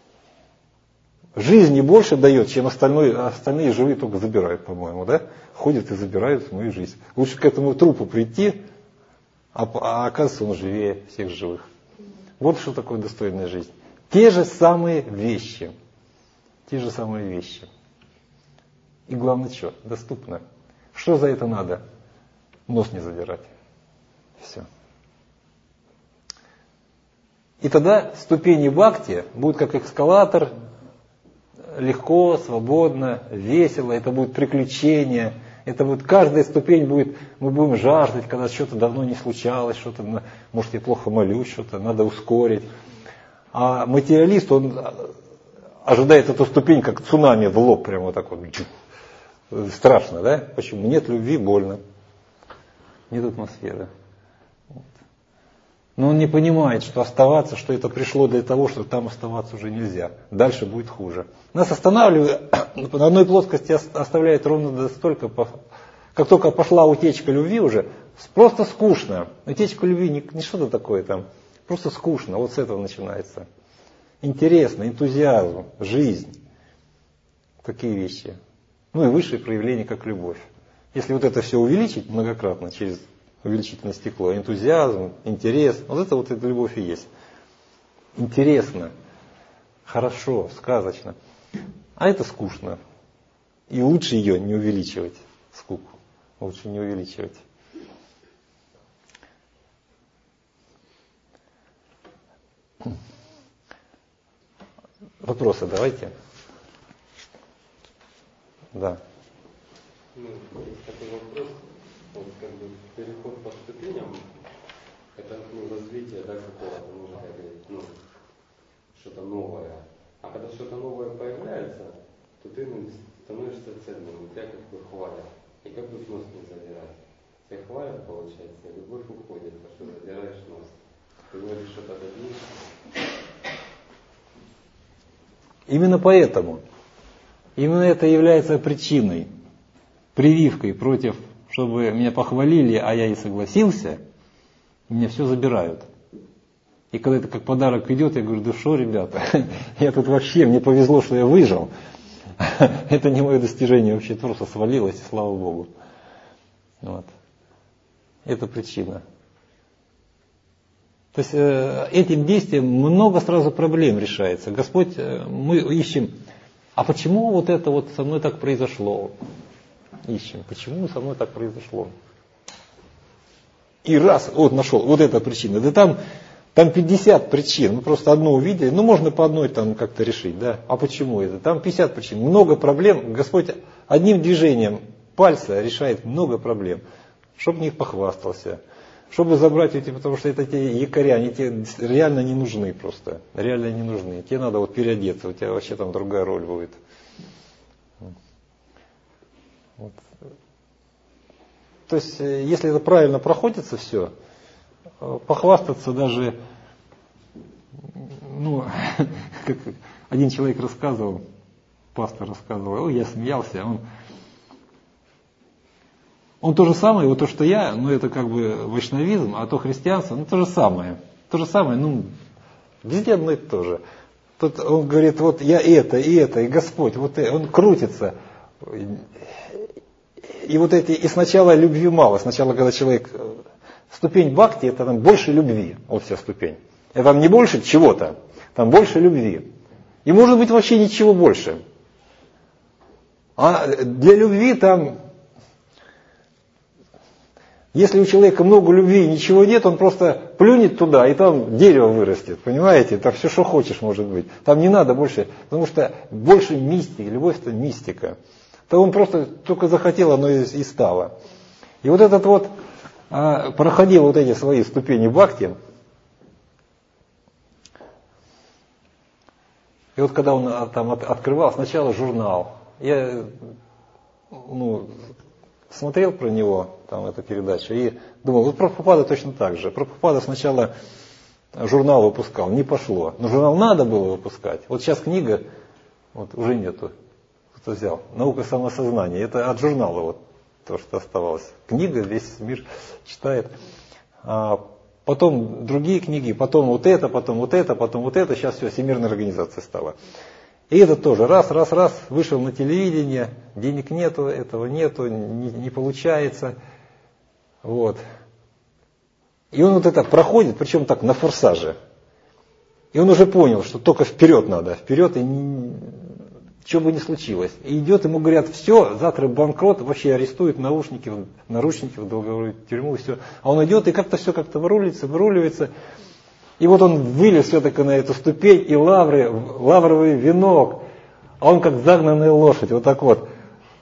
жизни больше дает, чем остальное, остальные живые только забирают, по-моему, да? Ходят и забирают мою жизнь. Лучше к этому трупу прийти, а, а оказывается он живее всех живых. Вот что такое достойная жизнь. Те же самые вещи. Те же самые вещи. И главное что? Доступно. Что за это надо? Нос не задирать. Все. И тогда ступени бхакти будут как эскалатор, легко, свободно, весело, это будет приключение, это будет, каждая ступень будет, мы будем жаждать, когда что-то давно не случалось, что-то, может, я плохо молюсь, что-то надо ускорить. А материалист, он ожидает эту ступень, как цунами в лоб, прямо вот так вот. Страшно, да? Почему? Нет любви, больно. Нет атмосферы. Вот. Но он не понимает, что оставаться, что это пришло для того, что там оставаться уже нельзя. Дальше будет хуже. Нас останавливают, на одной плоскости оставляет ровно настолько, как только пошла утечка любви уже, просто скучно. Утечка любви не, не что-то такое там, просто скучно. Вот с этого начинается. Интересно, энтузиазм, жизнь. Такие вещи. Ну и высшие проявления, как любовь. Если вот это все увеличить многократно через увеличительное стекло, энтузиазм, интерес, вот это вот эта любовь и есть. Интересно, хорошо, сказочно. А это скучно. И лучше ее не увеличивать, скуку. Лучше не увеличивать. Вопросы давайте. Да. Ну, есть такой вопрос, вот как бы переход по ступеням, это ну, развитие, да, какого-то, можно говорить, ну, что-то новое. А когда что-то новое появляется, то ты ну, становишься ценным, тебя как бы хвалят. И как бы нос не задирать. Тебя хвалят, получается, и любовь уходит, потому что задираешь нос. Ты говоришь что-то дадишь. Именно поэтому, именно это является причиной, прививкой против, чтобы меня похвалили, а я и согласился, меня все забирают. И когда это как подарок идет, я говорю, да что, ребята, я тут вообще, мне повезло, что я выжил. Это не мое достижение, вообще просто свалилось, и слава Богу. Вот. Это причина. То есть э, этим действием много сразу проблем решается. Господь, э, мы ищем, а почему вот это вот со мной так произошло? Ищем, почему со мной так произошло? И раз, вот нашел, вот эта причина. Да там, там пятьдесят причин, мы просто одну увидели, ну можно по одной там как-то решить, да? А почему это? Там пятьдесят причин, много проблем. Господь одним движением пальца решает много проблем, чтобы в них похвастался. Чтобы забрать эти, потому что это те якоря, они тебе реально не нужны просто. Реально не нужны. Тебе надо вот переодеться, у тебя вообще там другая роль будет. Вот. То есть, если это правильно проходится все, похвастаться даже, ну, как один человек рассказывал, пастор рассказывал, ой, я смеялся, он Он то же самое, вот то, что я, ну это как бы вайшнавизм, а то христианство, ну то же самое. То же самое, ну везде одно и то же. Тут он говорит, вот я это, и это, и Господь, вот это, он крутится. И вот эти, и сначала любви мало, сначала, когда человек, ступень бхакти, это там больше любви, вот вся ступень. Это там не больше чего-то, там больше любви. И может быть вообще ничего больше. А для любви там, если у человека много любви и ничего нет, он просто плюнет туда, и там дерево вырастет, понимаете? Там все, что хочешь, может быть. Там не надо больше, потому что больше мистики, любовь это мистика. То он просто только захотел, оно и, и стало. И вот этот вот, а, проходил вот эти свои ступени бхакти, и вот когда он а, там от, открывал сначала журнал, я ну, смотрел про него, там эту передачу, и думал, вот Прабхупада точно так же. Прабхупада сначала журнал выпускал, не пошло. Но журнал надо было выпускать. Вот сейчас книга, вот уже нету. Кто взял? «Наука самосознания». Это от журнала вот то, что оставалось. Книга, весь мир читает. А потом другие книги, потом вот это, потом вот это, потом вот это. Сейчас все, всемирная организация стала. И это тоже раз, раз, раз, вышел на телевидение, денег нету, этого нету, не, не получается. Вот. И он вот это проходит, причем так на форсаже. И он уже понял, что только вперед надо, вперед и не, что бы ни случилось. И идет, ему говорят, все, завтра банкрот, вообще арестуют, наушники, наручники в долговую тюрьму, и все. А он идет и как-то все как-то выруливается, выруливается. И вот он вылез все-таки на эту ступень, и лавры, лавровый венок, а он как загнанная лошадь, вот так вот.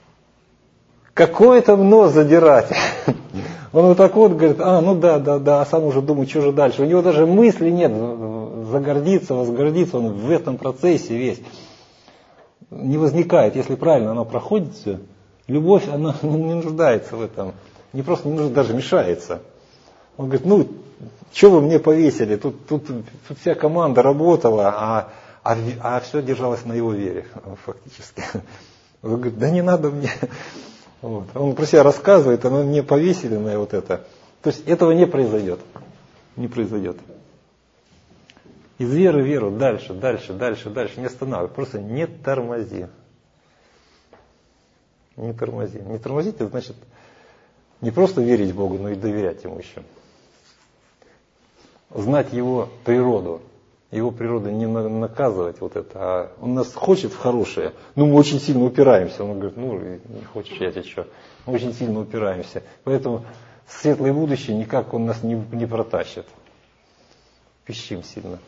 Какой там нос задирать? Он вот так вот говорит, а, ну да, да, да, а сам уже думает, что же дальше. У него даже мысли нет, загордиться, возгордиться, он в этом процессе весь. Не возникает, если правильно оно проходит все. Любовь, она не нуждается в этом, не просто не нуждается, даже мешается. Он говорит, ну, что вы мне повесили, тут, тут, тут вся команда работала, а, а, а все держалось на его вере, фактически. Он говорит, да не надо мне. Вот. Он про себя рассказывает, а мне повесили на вот это. То есть этого не произойдет. Не произойдет. Из веры в веру, дальше, дальше, дальше, дальше, не останавливай, просто не тормози. Не тормози. Не тормозить, это значит не просто верить Богу, но и доверять Ему еще. Знать Его природу. Его природа не наказывать вот это, а Он нас хочет в хорошее. Ну, мы очень сильно упираемся. Он говорит, ну, не хочешь, я тебе что. Мы очень сильно упираемся. Поэтому светлое будущее никак Он нас не, не протащит. Пищим сильно.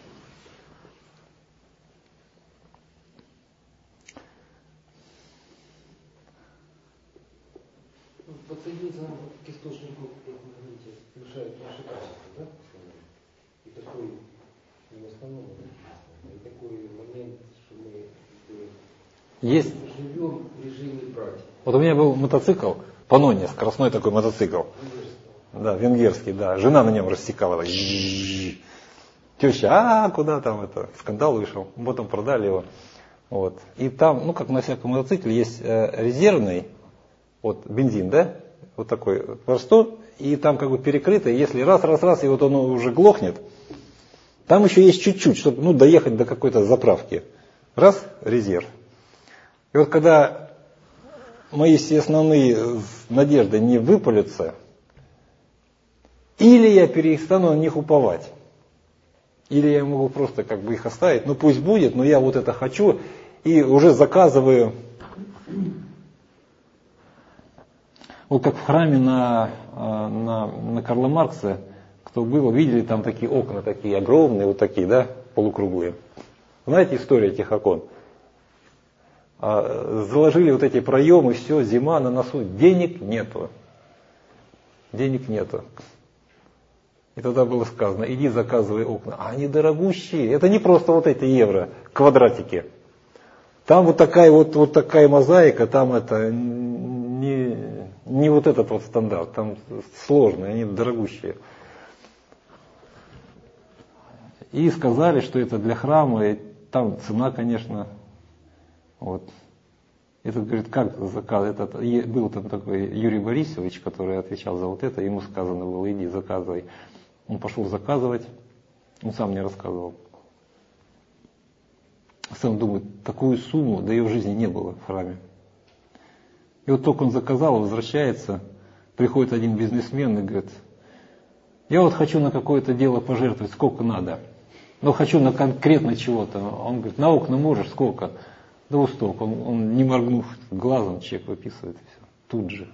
Подсоединиться к источнику, как вы говорите, решает наши качества, да? И такой не основной, и такой момент, что мы Есть. живем в режиме братьев. Вот у меня был мотоцикл, Панония, скоростной такой мотоцикл. Да, венгерский, да. Жена на нем рассекала. Теща, а куда там это? Скандал вышел. Потом продали его. Вот. И там, ну как на всяком мотоцикле, есть э, резервный, вот бензин, да? Вот такой простой. И там как бы перекрыто. Если раз, раз, раз, и вот он уже глохнет. Там еще есть чуть-чуть, чтобы ну, доехать до какой-то заправки. Раз, резерв. И вот когда мои все основные надежды не выпалятся, или я перестану на них уповать, или я могу просто как бы их оставить, ну пусть будет, но я вот это хочу, и уже заказываю. Вот как в храме на, на, на Карла Маркса, кто был, видели там такие окна, такие огромные, вот такие, да, полукруглые. Знаете историю этих окон? Заложили вот эти проемы, все, зима на носу, денег нету. Денег нету. И тогда было сказано, иди заказывай окна. А они дорогущие. Это не просто вот эти евро, квадратики. Там вот такая вот, вот такая мозаика, там это не, не вот этот вот стандарт. Там сложные, они дорогущие. И сказали, что это для храма, и там цена, конечно, вот. Этот говорит, как заказ, этот, был там такой Юрий Борисович, который отвечал за вот это, ему сказано было, иди заказывай. Он пошел заказывать, он сам мне рассказывал. Сам думает, такую сумму, да ее в жизни не было в храме. И вот только он заказал, возвращается, приходит один бизнесмен и говорит, я вот хочу на какое-то дело пожертвовать, сколько надо. Но хочу на конкретно чего-то. Он говорит, на окна можешь, сколько? Да вот столько. Он, он не моргнув глазом, чек выписывает, и все. Тут же.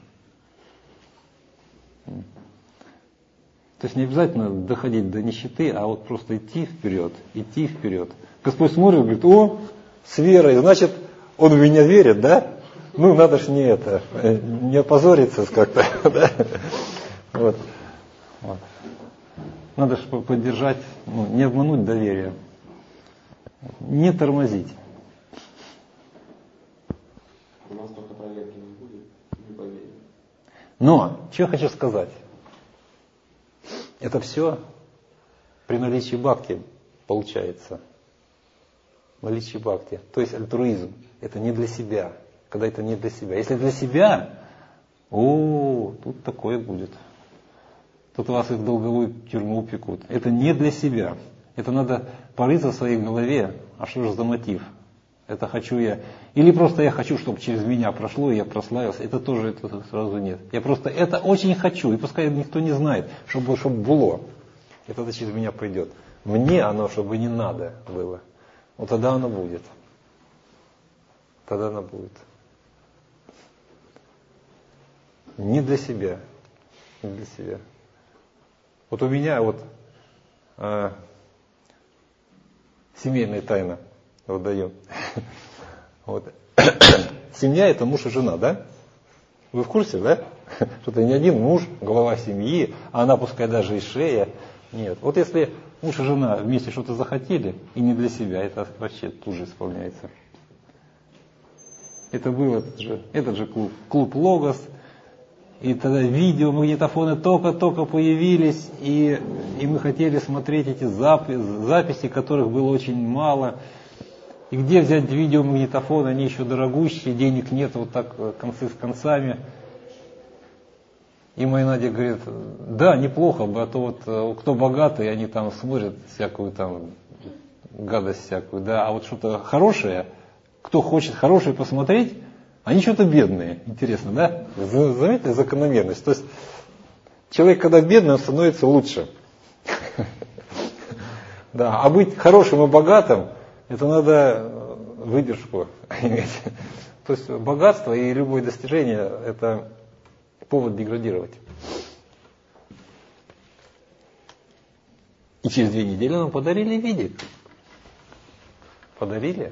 То есть не обязательно доходить до нищеты, а вот просто идти вперед, идти вперед. Господь смотрит и говорит, о, с верой, значит, он в меня верит, да? Ну, надо ж не это, не опозориться как-то, да? Вот. Вот. Надо же поддержать, ну, не обмануть доверие, не тормозить. У нас только проверки не будет, не поверим. Но, что я хочу сказать, это все при наличии бхакти получается. Наличие бхакти, то есть альтруизм, это не для себя, когда это не для себя. Если для себя, о, тут такое будет. Тут вас и в долговую тюрьму упекут. Это не для себя. Это надо порыться в своей голове. А что же за мотив? Это хочу я. Или просто я хочу, чтобы через меня прошло, и я прославился. Это тоже это сразу нет. Я просто это очень хочу. И пускай никто не знает, чтобы, чтобы было. И тогда через меня пойдет. Мне оно, чтобы не надо было. Вот тогда оно будет. Тогда оно будет. Не для себя. Не для себя. Вот у меня вот э, семейная тайна выдаю. Вот. Семья — это муж и жена, да? Вы в курсе, да? Что это не один муж, глава семьи, а она пускай даже и шея. Нет. Вот если муж и жена вместе что-то захотели, и не для себя, это вообще тут же исполняется. Это был этот же, этот же клуб, клуб Логос. И тогда видео, магнитофоны только-только появились, и, и мы хотели смотреть эти записи, записи, которых было очень мало. И где взять видеомагнитофон, они еще дорогущие, денег нет, вот так концы с концами. И моя Надя говорит, да, неплохо бы, а то вот кто богатый, они там смотрят всякую там гадость всякую, да, а вот что-то хорошее, кто хочет хорошее посмотреть, они что-то бедные, интересно, да? Заметили закономерность? То есть человек, когда бедный, он становится лучше. Да, а быть хорошим и богатым, это надо выдержку иметь. То есть богатство и любое достижение – это повод деградировать. И через две недели нам подарили видик. Подарили.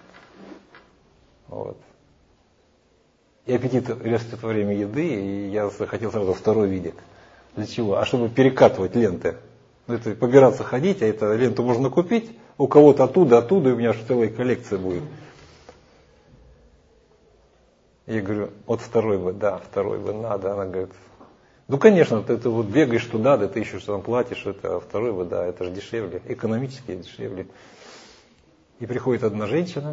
Вот. И аппетит режет во время еды, и я захотел сразу второй видик. Для чего? А чтобы перекатывать ленты. Ну, это побираться ходить, а эту ленту можно купить, у кого-то оттуда, оттуда, и у меня аж целая коллекция будет. Я говорю, вот второй бы, да, второй бы надо. Она говорит, ну, конечно, ты, ты вот бегаешь туда, да ты еще что там платишь, это, а второй бы, да, это же дешевле, экономически дешевле. И приходит одна женщина,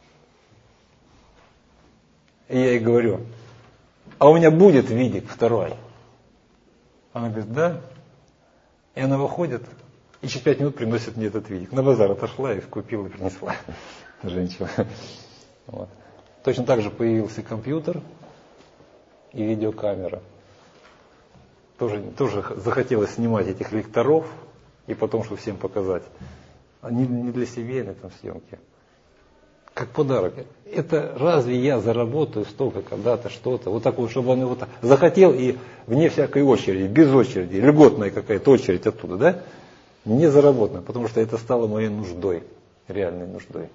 и я ей говорю, а у меня будет видик второй. Она говорит, да. И она выходит, и через пять минут приносит мне этот видик. На базар отошла и купила и принесла женщина. Вот. Точно так же появился компьютер и видеокамера. Тоже, тоже захотелось снимать этих лекторов и потом, чтобы всем показать. А не, не для семейной там съемки. Как подарок. Это разве я заработаю столько когда-то, что-то, вот такое, чтобы он его так захотел и вне всякой очереди, без очереди, льготная какая-то очередь оттуда, да? Не заработано, потому что это стало моей нуждой, реальной нуждой.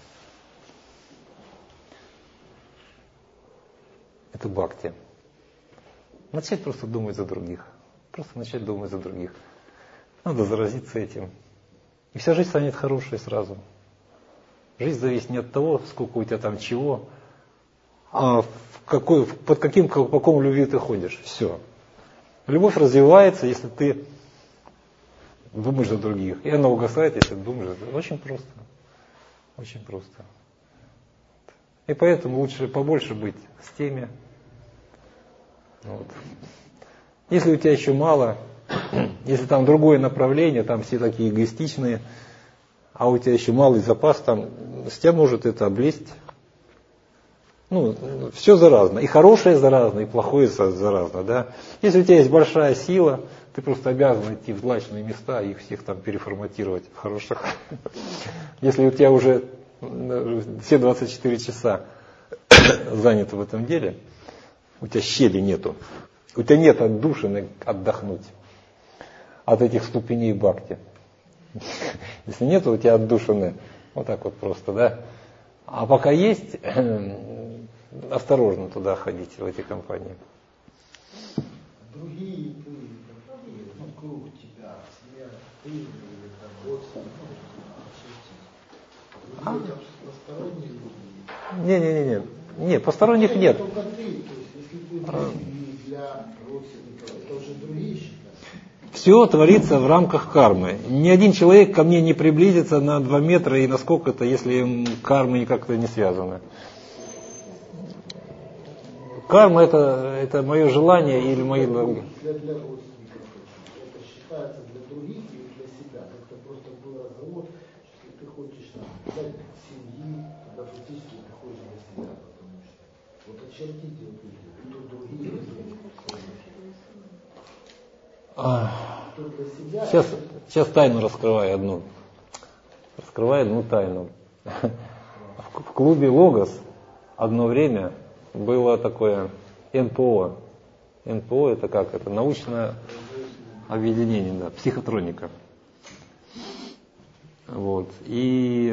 Это бхакти. Начать просто думать за других. Просто начать думать за других. Надо заразиться этим. И вся жизнь станет хорошей сразу. Жизнь зависит не от того, сколько у тебя там чего, а в какой, под каким колпаком любви ты ходишь. Все. Любовь развивается, если ты думаешь за других. И она угасает, если ты думаешь за других. Очень просто. Очень просто. И поэтому лучше побольше быть с теми. Вот. Если у тебя еще мало, если там другое направление, там все такие эгоистичные, а у тебя еще малый запас, там с тебя может это облезть. Ну, все заразно. И хорошее заразно, и плохое заразно. Да? Если у тебя есть большая сила, ты просто обязан идти в злачные места и их всех там переформатировать в хороших. Если у тебя уже все двадцать четыре часа заняты в этом деле, у тебя щели нету, у тебя нет отдушины отдохнуть от этих ступеней бхакти. Если нет, у тебя отдушины, вот так вот просто, да. А пока есть, осторожно туда ходить, в эти компании. Другие ты, вокруг тебя, семья, ты или там родственники, ну, другие посторонние люди. Не-не-не, не, посторонних нет. Только ты, то есть если ты для семьи, для родственников, это уже другие считают. Все творится в рамках кармы. Ни один человек ко мне не приблизится на два метра и на сколько-то, если кармы как-то не связаны. Карма это, это мое желание или мои... Для, для родственников это считается для других или для себя. Как-то просто был разговор, что если ты хочешь там, дать семьи, тогда фактически ты хочешь для себя, потому что вот очертите вот эти, тут другие, тут для себя. Сейчас, сейчас тайну раскрываю одну. Раскрываю одну тайну. В клубе «Логос» одно время было такое эн пэ о. эн пэ о это как? Это научное объединение, да, психотроника. Вот. И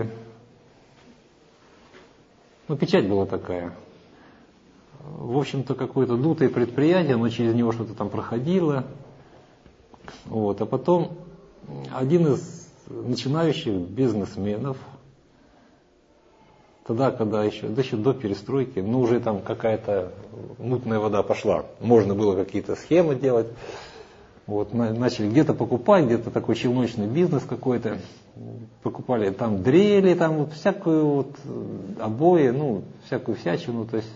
ну, печать была такая. В общем-то, какое-то дутое предприятие, но через него что-то там проходило. Вот. А потом один из начинающих бизнесменов, тогда, когда еще, да еще до перестройки, ну уже там какая-то мутная вода пошла, можно было какие-то схемы делать, вот, начали где-то покупать, где-то такой челночный бизнес какой-то, покупали там дрели, там вот всякую вот обои, ну, всякую всячину, то есть,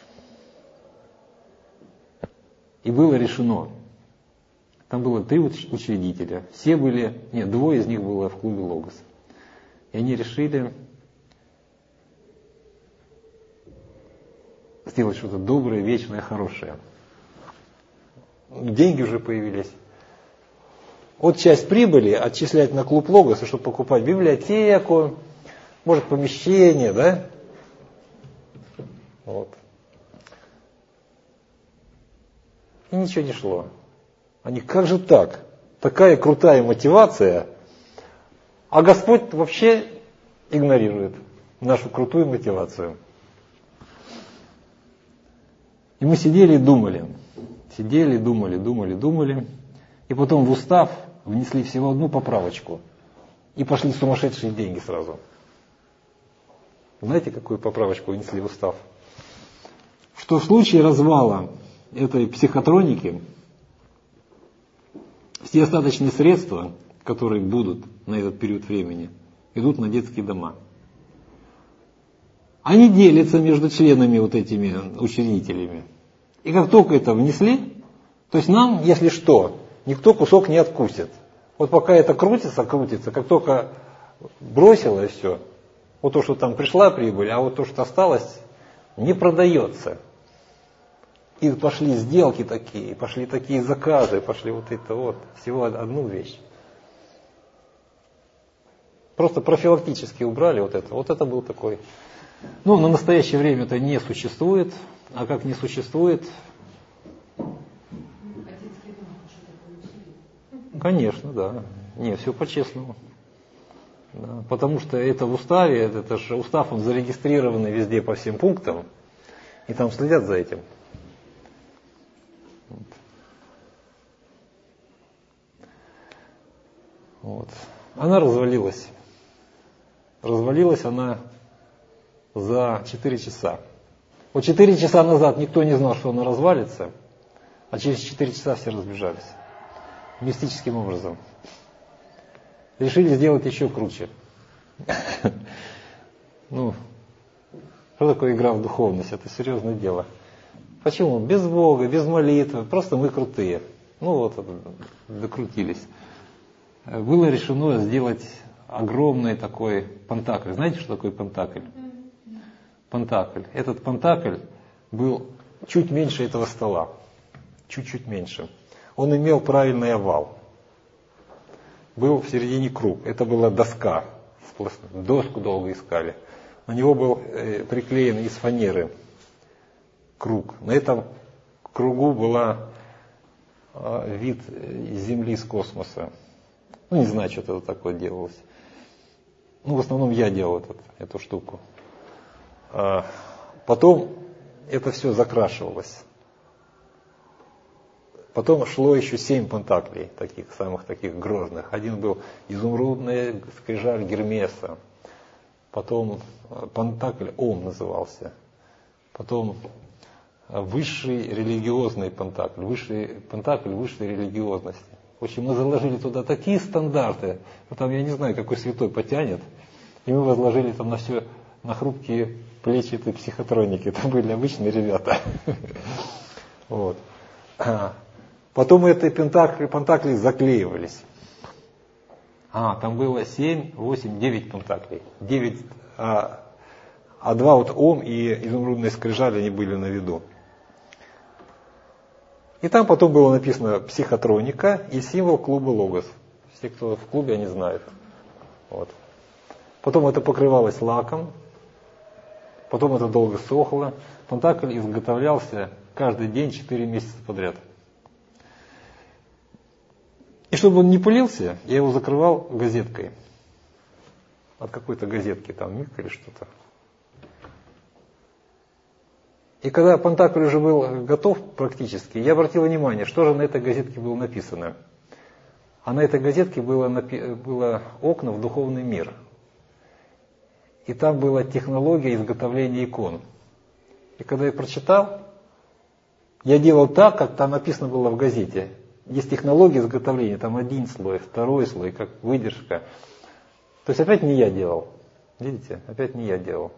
и было решено, там было три учредителя, все были, нет, двое из них было в клубе «Логос», и они решили сделать что-то доброе, вечное, хорошее. Деньги уже появились. Вот часть прибыли отчислять на клуб «Логос», чтобы покупать библиотеку, может, помещение, да? Вот. И ничего не шло. Они, как же так? Такая крутая мотивация, а Господь вообще игнорирует нашу крутую мотивацию. И мы сидели и думали, сидели, думали, думали, думали, и потом в устав внесли всего одну поправочку, и пошли сумасшедшие деньги сразу. Знаете, какую поправочку внесли в устав? Что в случае развала этой психотроники все остаточные средства, которые будут на этот период времени, идут на детские дома. Они делятся между членами вот этими учредителями. И как только это внесли, то есть нам, если что, никто кусок не откусит. Вот пока это крутится, крутится, как только бросило и все, вот то, что там пришла прибыль, а вот то, что осталось, не продается. И пошли сделки такие, пошли такие заказы, пошли вот это вот, всего одну вещь. Просто профилактически убрали вот это. Вот это был такой... Ну, на настоящее время это не существует, а как не существует... Конечно, да. Не, все по-честному. Да, потому что это в уставе, это же устав, он зарегистрированный везде по всем пунктам, и там следят за этим. Вот. Вот. Она развалилась. Развалилась она за четыре часа. Вот четыре часа назад никто не знал, что она развалится, а через четыре часа все разбежались. Мистическим образом. Решили сделать еще круче. Ну, Что такое игра в духовность? Это серьезное дело. Почему? Без Бога, без молитвы, просто мы крутые. Ну вот, докрутились. Было решено сделать огромный такой пентакль. Знаете, что такое пентакль? Пентакль. Этот пентакль был чуть меньше этого стола. Чуть-чуть меньше. Он имел правильный овал. Был в середине круг. Это была доска. Доску долго искали. На него был приклеен из фанеры круг. На этом кругу была вид Земли с космоса. Ну, не знаю, что это такое делалось. Ну, в основном я делал этот, эту штуку. А потом это все закрашивалось. Потом шло еще семь пентаклей, таких самых таких грозных. Один был изумрудная скрижаль Гермеса. Потом пентакль Ом назывался. Потом высший религиозный пентакль, высший пентакль высшей религиозности. В общем, мы заложили туда такие стандарты, ну, там я не знаю, какой святой потянет, и мы возложили там на все, на хрупкие плечи этой психотроники. Это были обычные ребята. Вот. Потом эти пентакли, пентакли заклеивались. А, там было семь, восемь, девять пентаклей. девять, а, а два вот Ом и изумрудные скрижали, они были на виду. И там потом было написано психотроника и символ клуба Логос. Все, кто в клубе, они знают. Вот. Потом это покрывалось лаком. Потом это долго сохло. Пентакль изготовлялся каждый день четыре месяца подряд. И чтобы он не пылился, я его закрывал газеткой. От какой-то газетки, там миг или что-то. И когда пентакль уже был готов практически, я обратил внимание, что же на этой газетке было написано. А на этой газетке было, напи- было окна в духовный мир. И там была технология изготовления икон. И когда я прочитал, я делал так, как там написано было в газете. Есть технология изготовления, там один слой, второй слой, как выдержка. То есть опять не я делал. Видите, опять не я делал.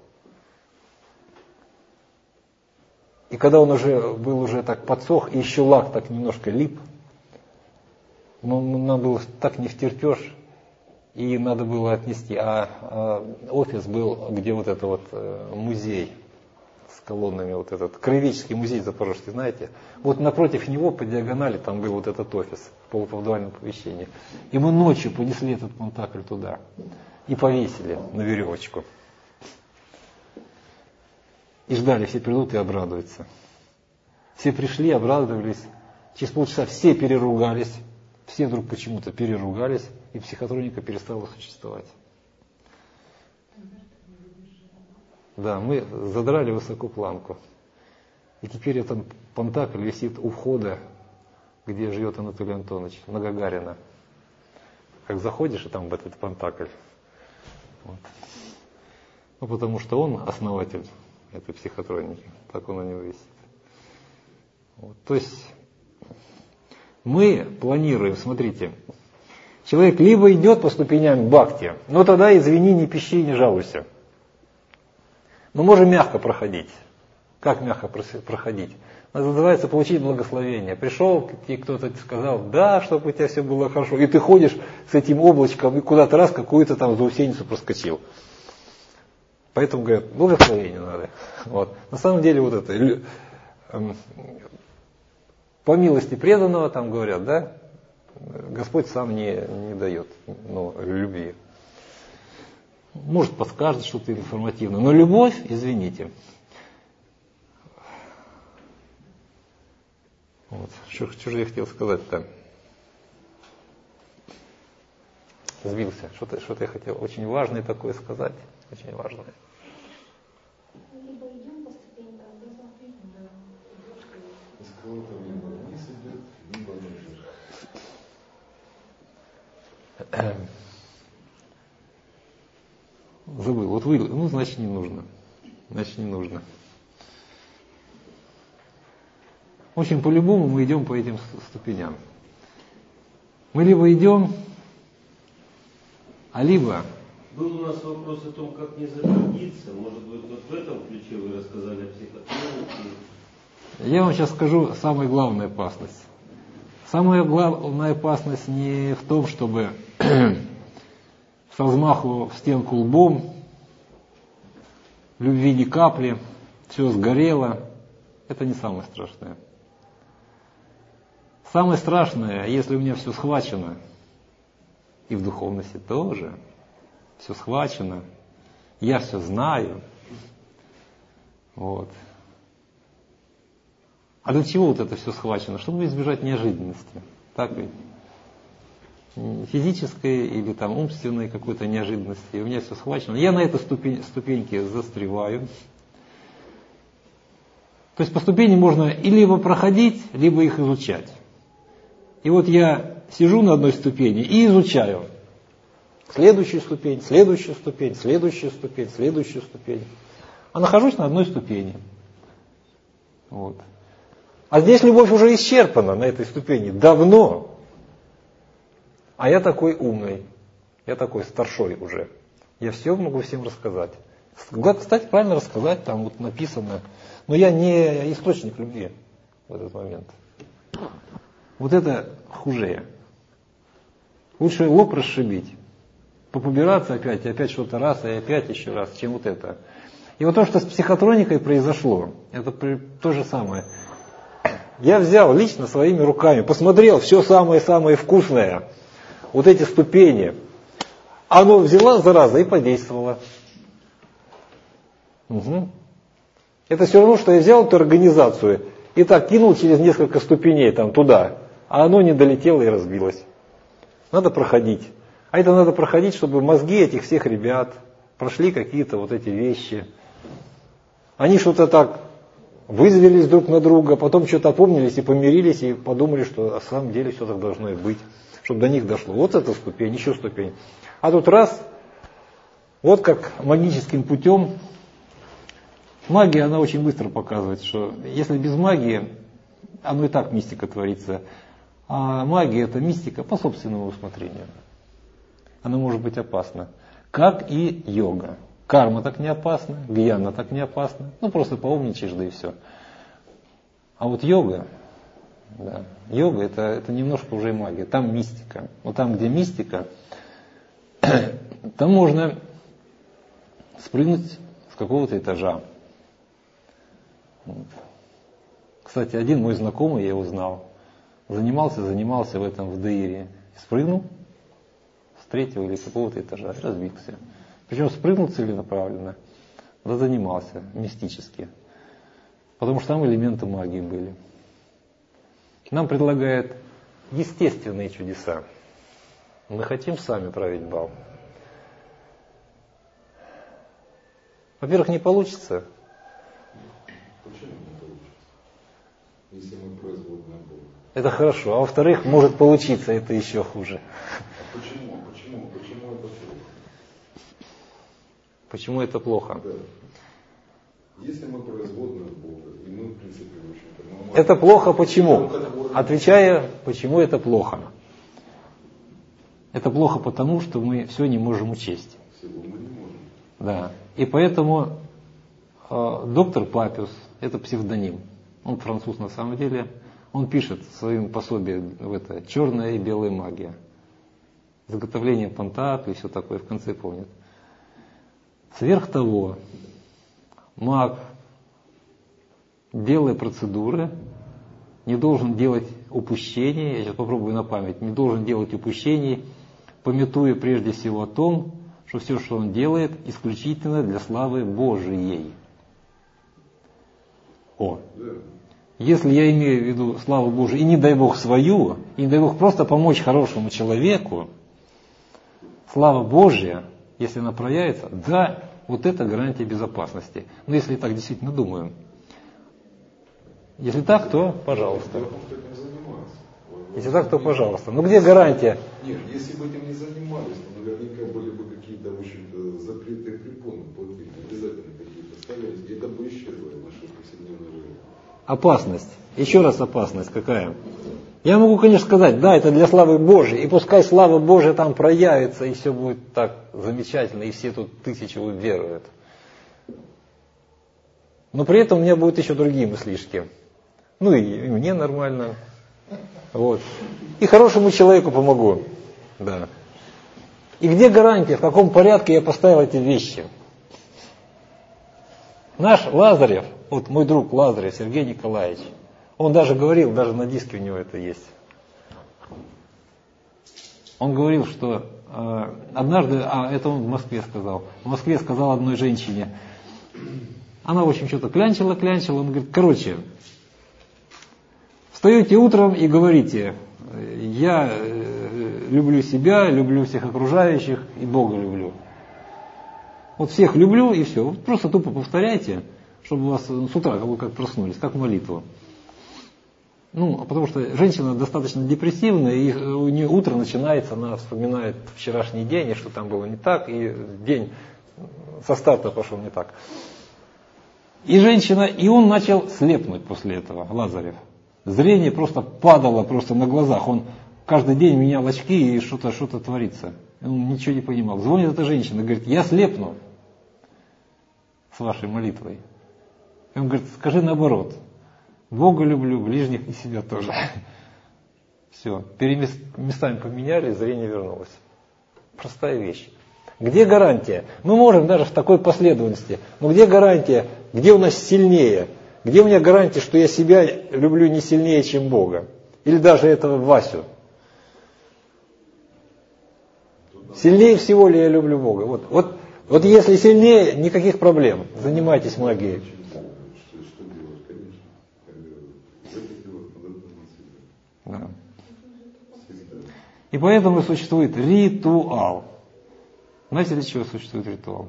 И когда он уже был уже так подсох, и еще лак так немножко лип, ну, нам было так не втерпешь, и надо было отнести. А, а офис был, где вот это вот э, музей с колоннами, вот этот краеведческий музей Запорожский, знаете. Вот напротив него по диагонали там был вот этот офис в полуподвальном помещении. И мы ночью понесли этот пентакль туда и повесили на веревочку. И ждали, все придут и обрадуются. Все пришли, обрадовались. Через полчаса все переругались. Все вдруг почему-то переругались, и психотроника перестала существовать. Да, мы задрали высоко планку. И теперь этот пентакль висит у входа, где живет Анатолий Антонович, на Гагарина. Как заходишь, и там в этот пентакль. Вот. Ну, потому что он основатель этой психотроники, так он на него висит. Вот. То есть мы планируем, смотрите, человек либо идет по ступеням к бхакти, но тогда извини, не пищи, не жалуйся. Мы можем мягко проходить. Как мягко проходить? Называется получить благословение. Пришел, тебе кто-то сказал, да, чтобы у тебя все было хорошо. И ты ходишь с этим облачком, и куда-то раз какую-то там заусеницу проскочил. Поэтому говорят, благословение надо. Вот. На самом деле вот это, по милости преданного, там говорят, да, Господь сам не, не дает, ну, любви. Может, подскажет что-то информативное, но любовь, извините. Вот. Что, что же я хотел сказать-то? Сбился. Что-то, что-то я хотел очень важное такое сказать. Очень важное. Либо идем по ступенькам, либо Из кого-то либо вниз идет, либо наверх. Забыл. Вот вы, ну, значит, не нужно. Значит, не нужно. В общем, по-любому мы идем по этим ступеням. Мы либо идем, а либо Был у нас вопрос о том, как не заблудиться. Может быть, вот в этом ключе вы рассказали о психотерапии. Я вам сейчас скажу самую главную опасность. Самая главная опасность не в том, чтобы с размаху в стенку лбом, любви ни капли, все сгорело. Это не самое страшное. Самое страшное, если у меня все схвачено, и в духовности тоже, все схвачено, я все знаю. Вот. А для чего вот это все схвачено? Чтобы избежать неожиданности. Так ведь? Физической или там умственной какой-то неожиданности. И у меня все схвачено. Я на этой ступень, ступеньке застреваю. То есть по ступени можно и либо проходить, либо их изучать. И вот я сижу на одной ступени и изучаю. Следующую ступень, следующую ступень, следующую ступень, следующую ступень. А нахожусь на одной ступени. Вот. А здесь любовь уже исчерпана на этой ступени давно. А я такой умный, я такой старшой уже. Я все могу всем рассказать. Кстати, правильно рассказать, там вот написано. Но я не источник любви в этот момент. Вот это хуже. Лучше лоб расшибить, попубираться опять, и опять что-то раз, и опять еще раз, чем вот это. И вот то, что с психотроникой произошло, это то же самое. Я взял лично своими руками, посмотрел все самое-самое вкусное, вот эти ступени. Оно взяла, зараза, и подействовало. Угу. Это все равно, что я взял эту организацию и так кинул через несколько ступеней там туда, а оно не долетело и разбилось. Надо проходить. А это надо проходить, чтобы мозги этих всех ребят прошли какие-то вот эти вещи. Они что-то так вызвелись друг на друга, потом что-то опомнились и помирились, и подумали, что на самом деле все так должно и быть, чтобы до них дошло. Вот эта ступень, еще ступень. А тут раз, вот как магическим путем. Магия, она очень быстро показывает, что если без магии, оно и так мистика творится. А магия — это мистика по собственному усмотрению. Она может быть опасна. Как и йога. Карма так не опасна, гьяна так не опасна. Ну, просто поумничаешь, да и все. А вот йога, да, йога это, это немножко уже магия. Там мистика. Вот там, где мистика, там можно спрыгнуть с какого-то этажа. Вот. Кстати, один мой знакомый, я его знал, занимался, занимался в этом в Даире. Спрыгнул с третьего или какого-то этажа, разбился. Причем спрыгнул целенаправленно, да занимался мистически. Потому что там элементы магии были. Нам предлагают естественные чудеса. Мы хотим сами править бал. Во-первых, не получится. Почему не получится? Если мы производные Бога. Это хорошо. А во-вторых, может получиться, это еще хуже. А почему? Почему? Почему это плохо? Почему это плохо? Да. Если мы производные Бога, и мы, в принципе, в общем-то, мы это плохо почему? Отвечая, почему это плохо? Это плохо потому, что мы все не можем учесть. Всего мы не можем. Да. И поэтому э, доктор Папиус, это псевдоним, он француз на самом деле, он пишет в своем пособии в это «Черная и белая магия». Заготовление пантак и все такое в конце помнит. Сверх того, маг, делая процедуры, не должен делать упущений, я сейчас попробую на память, не должен делать упущений, памятуя прежде всего о том, что все, что он делает, исключительно для славы Божией. О! Если я имею в виду славу Божию, и не дай Бог свою, и не дай Бог просто помочь хорошему человеку, слава Божья, если она проявится, да, вот это гарантия безопасности. Но если так действительно думаю. Если так, то пожалуйста. Если так, то пожалуйста. Ну где гарантия? Нет, если бы этим не занимались, то наверняка были бы какие-то, в общем-то, запретные препоны, обязательно какие-то ставились, и это бы исчезло в нашей повседневной жизни. Опасность. Еще раз опасность какая? Я могу, конечно, сказать, да, это для славы Божьей, и пускай слава Божья там проявится, и все будет так замечательно, и все тут тысячи уверуют. Но при этом у меня будут еще другие мыслишки. Ну и, и мне нормально. Вот. И хорошему человеку помогу. Да. И где гарантия, в каком порядке я поставил эти вещи? Наш Лазарев, вот мой друг Лазарев Сергей Николаевич, он даже говорил, даже на диске у него это есть. Он говорил, что э, однажды, а это он в Москве сказал, в Москве сказал одной женщине, она, в общем, что-то клянчила, клянчила, он говорит, короче, встаете утром и говорите, я э, люблю себя, люблю всех окружающих и Бога люблю. Вот всех люблю и все. Вот просто тупо повторяйте, чтобы у вас с утра, как вы как проснулись, как молитву. Ну, потому что женщина достаточно депрессивная, и у нее утро начинается, она вспоминает вчерашний день, и что там было не так, и день со старта пошел не так. И женщина, и он начал слепнуть после этого, Лазарев. Зрение просто падало просто на глазах. Он каждый день менял очки, и что-то что-то творится. Он ничего не понимал. Звонит эта женщина, говорит, я слепну с вашей молитвой. И он говорит, скажи наоборот. Бога люблю, ближних и себя тоже. Все, местами поменяли, зрение вернулось. Простая вещь. Где гарантия? Мы можем даже в такой последовательности. Но где гарантия? Где у нас сильнее? Где у меня гарантия, что я себя люблю не сильнее, чем Бога? Или даже этого Васю? Сильнее всего ли я люблю Бога? Вот, вот, вот если сильнее, никаких проблем. Занимайтесь магией. Да. И поэтому существует ритуал. Знаете, для чего существует ритуал?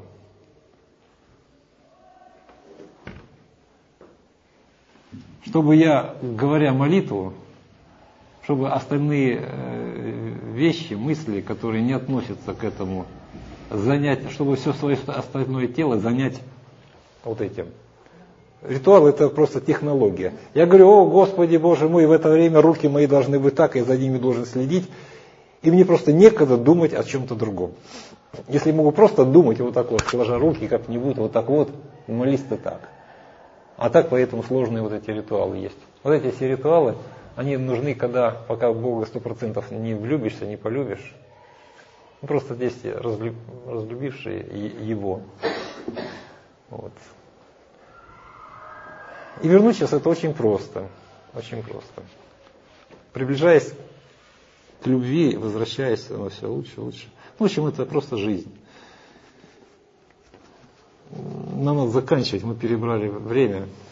Чтобы я, говоря молитву, чтобы остальные вещи, мысли, которые не относятся к этому, занять, чтобы все свое остальное тело занять вот этим. Ритуал — это просто технология. Я говорю, о, Господи, Боже мой, в это время руки мои должны быть так, я за ними должен следить, и мне просто некогда думать о чем-то другом. Если я могу просто думать вот так вот, сложа руки как-нибудь, вот так вот, молись-то так. А так поэтому сложные вот эти ритуалы есть. Вот эти все ритуалы, они нужны, когда, пока в Бога сто процентов не влюбишься, не полюбишь. Просто здесь разлюб, разлюбившие Его. Вот. И вернуть сейчас это очень просто. Очень просто. Приближаясь к любви, возвращаясь, оно все лучше, лучше. В общем, это просто жизнь. Нам надо заканчивать, мы перебрали время.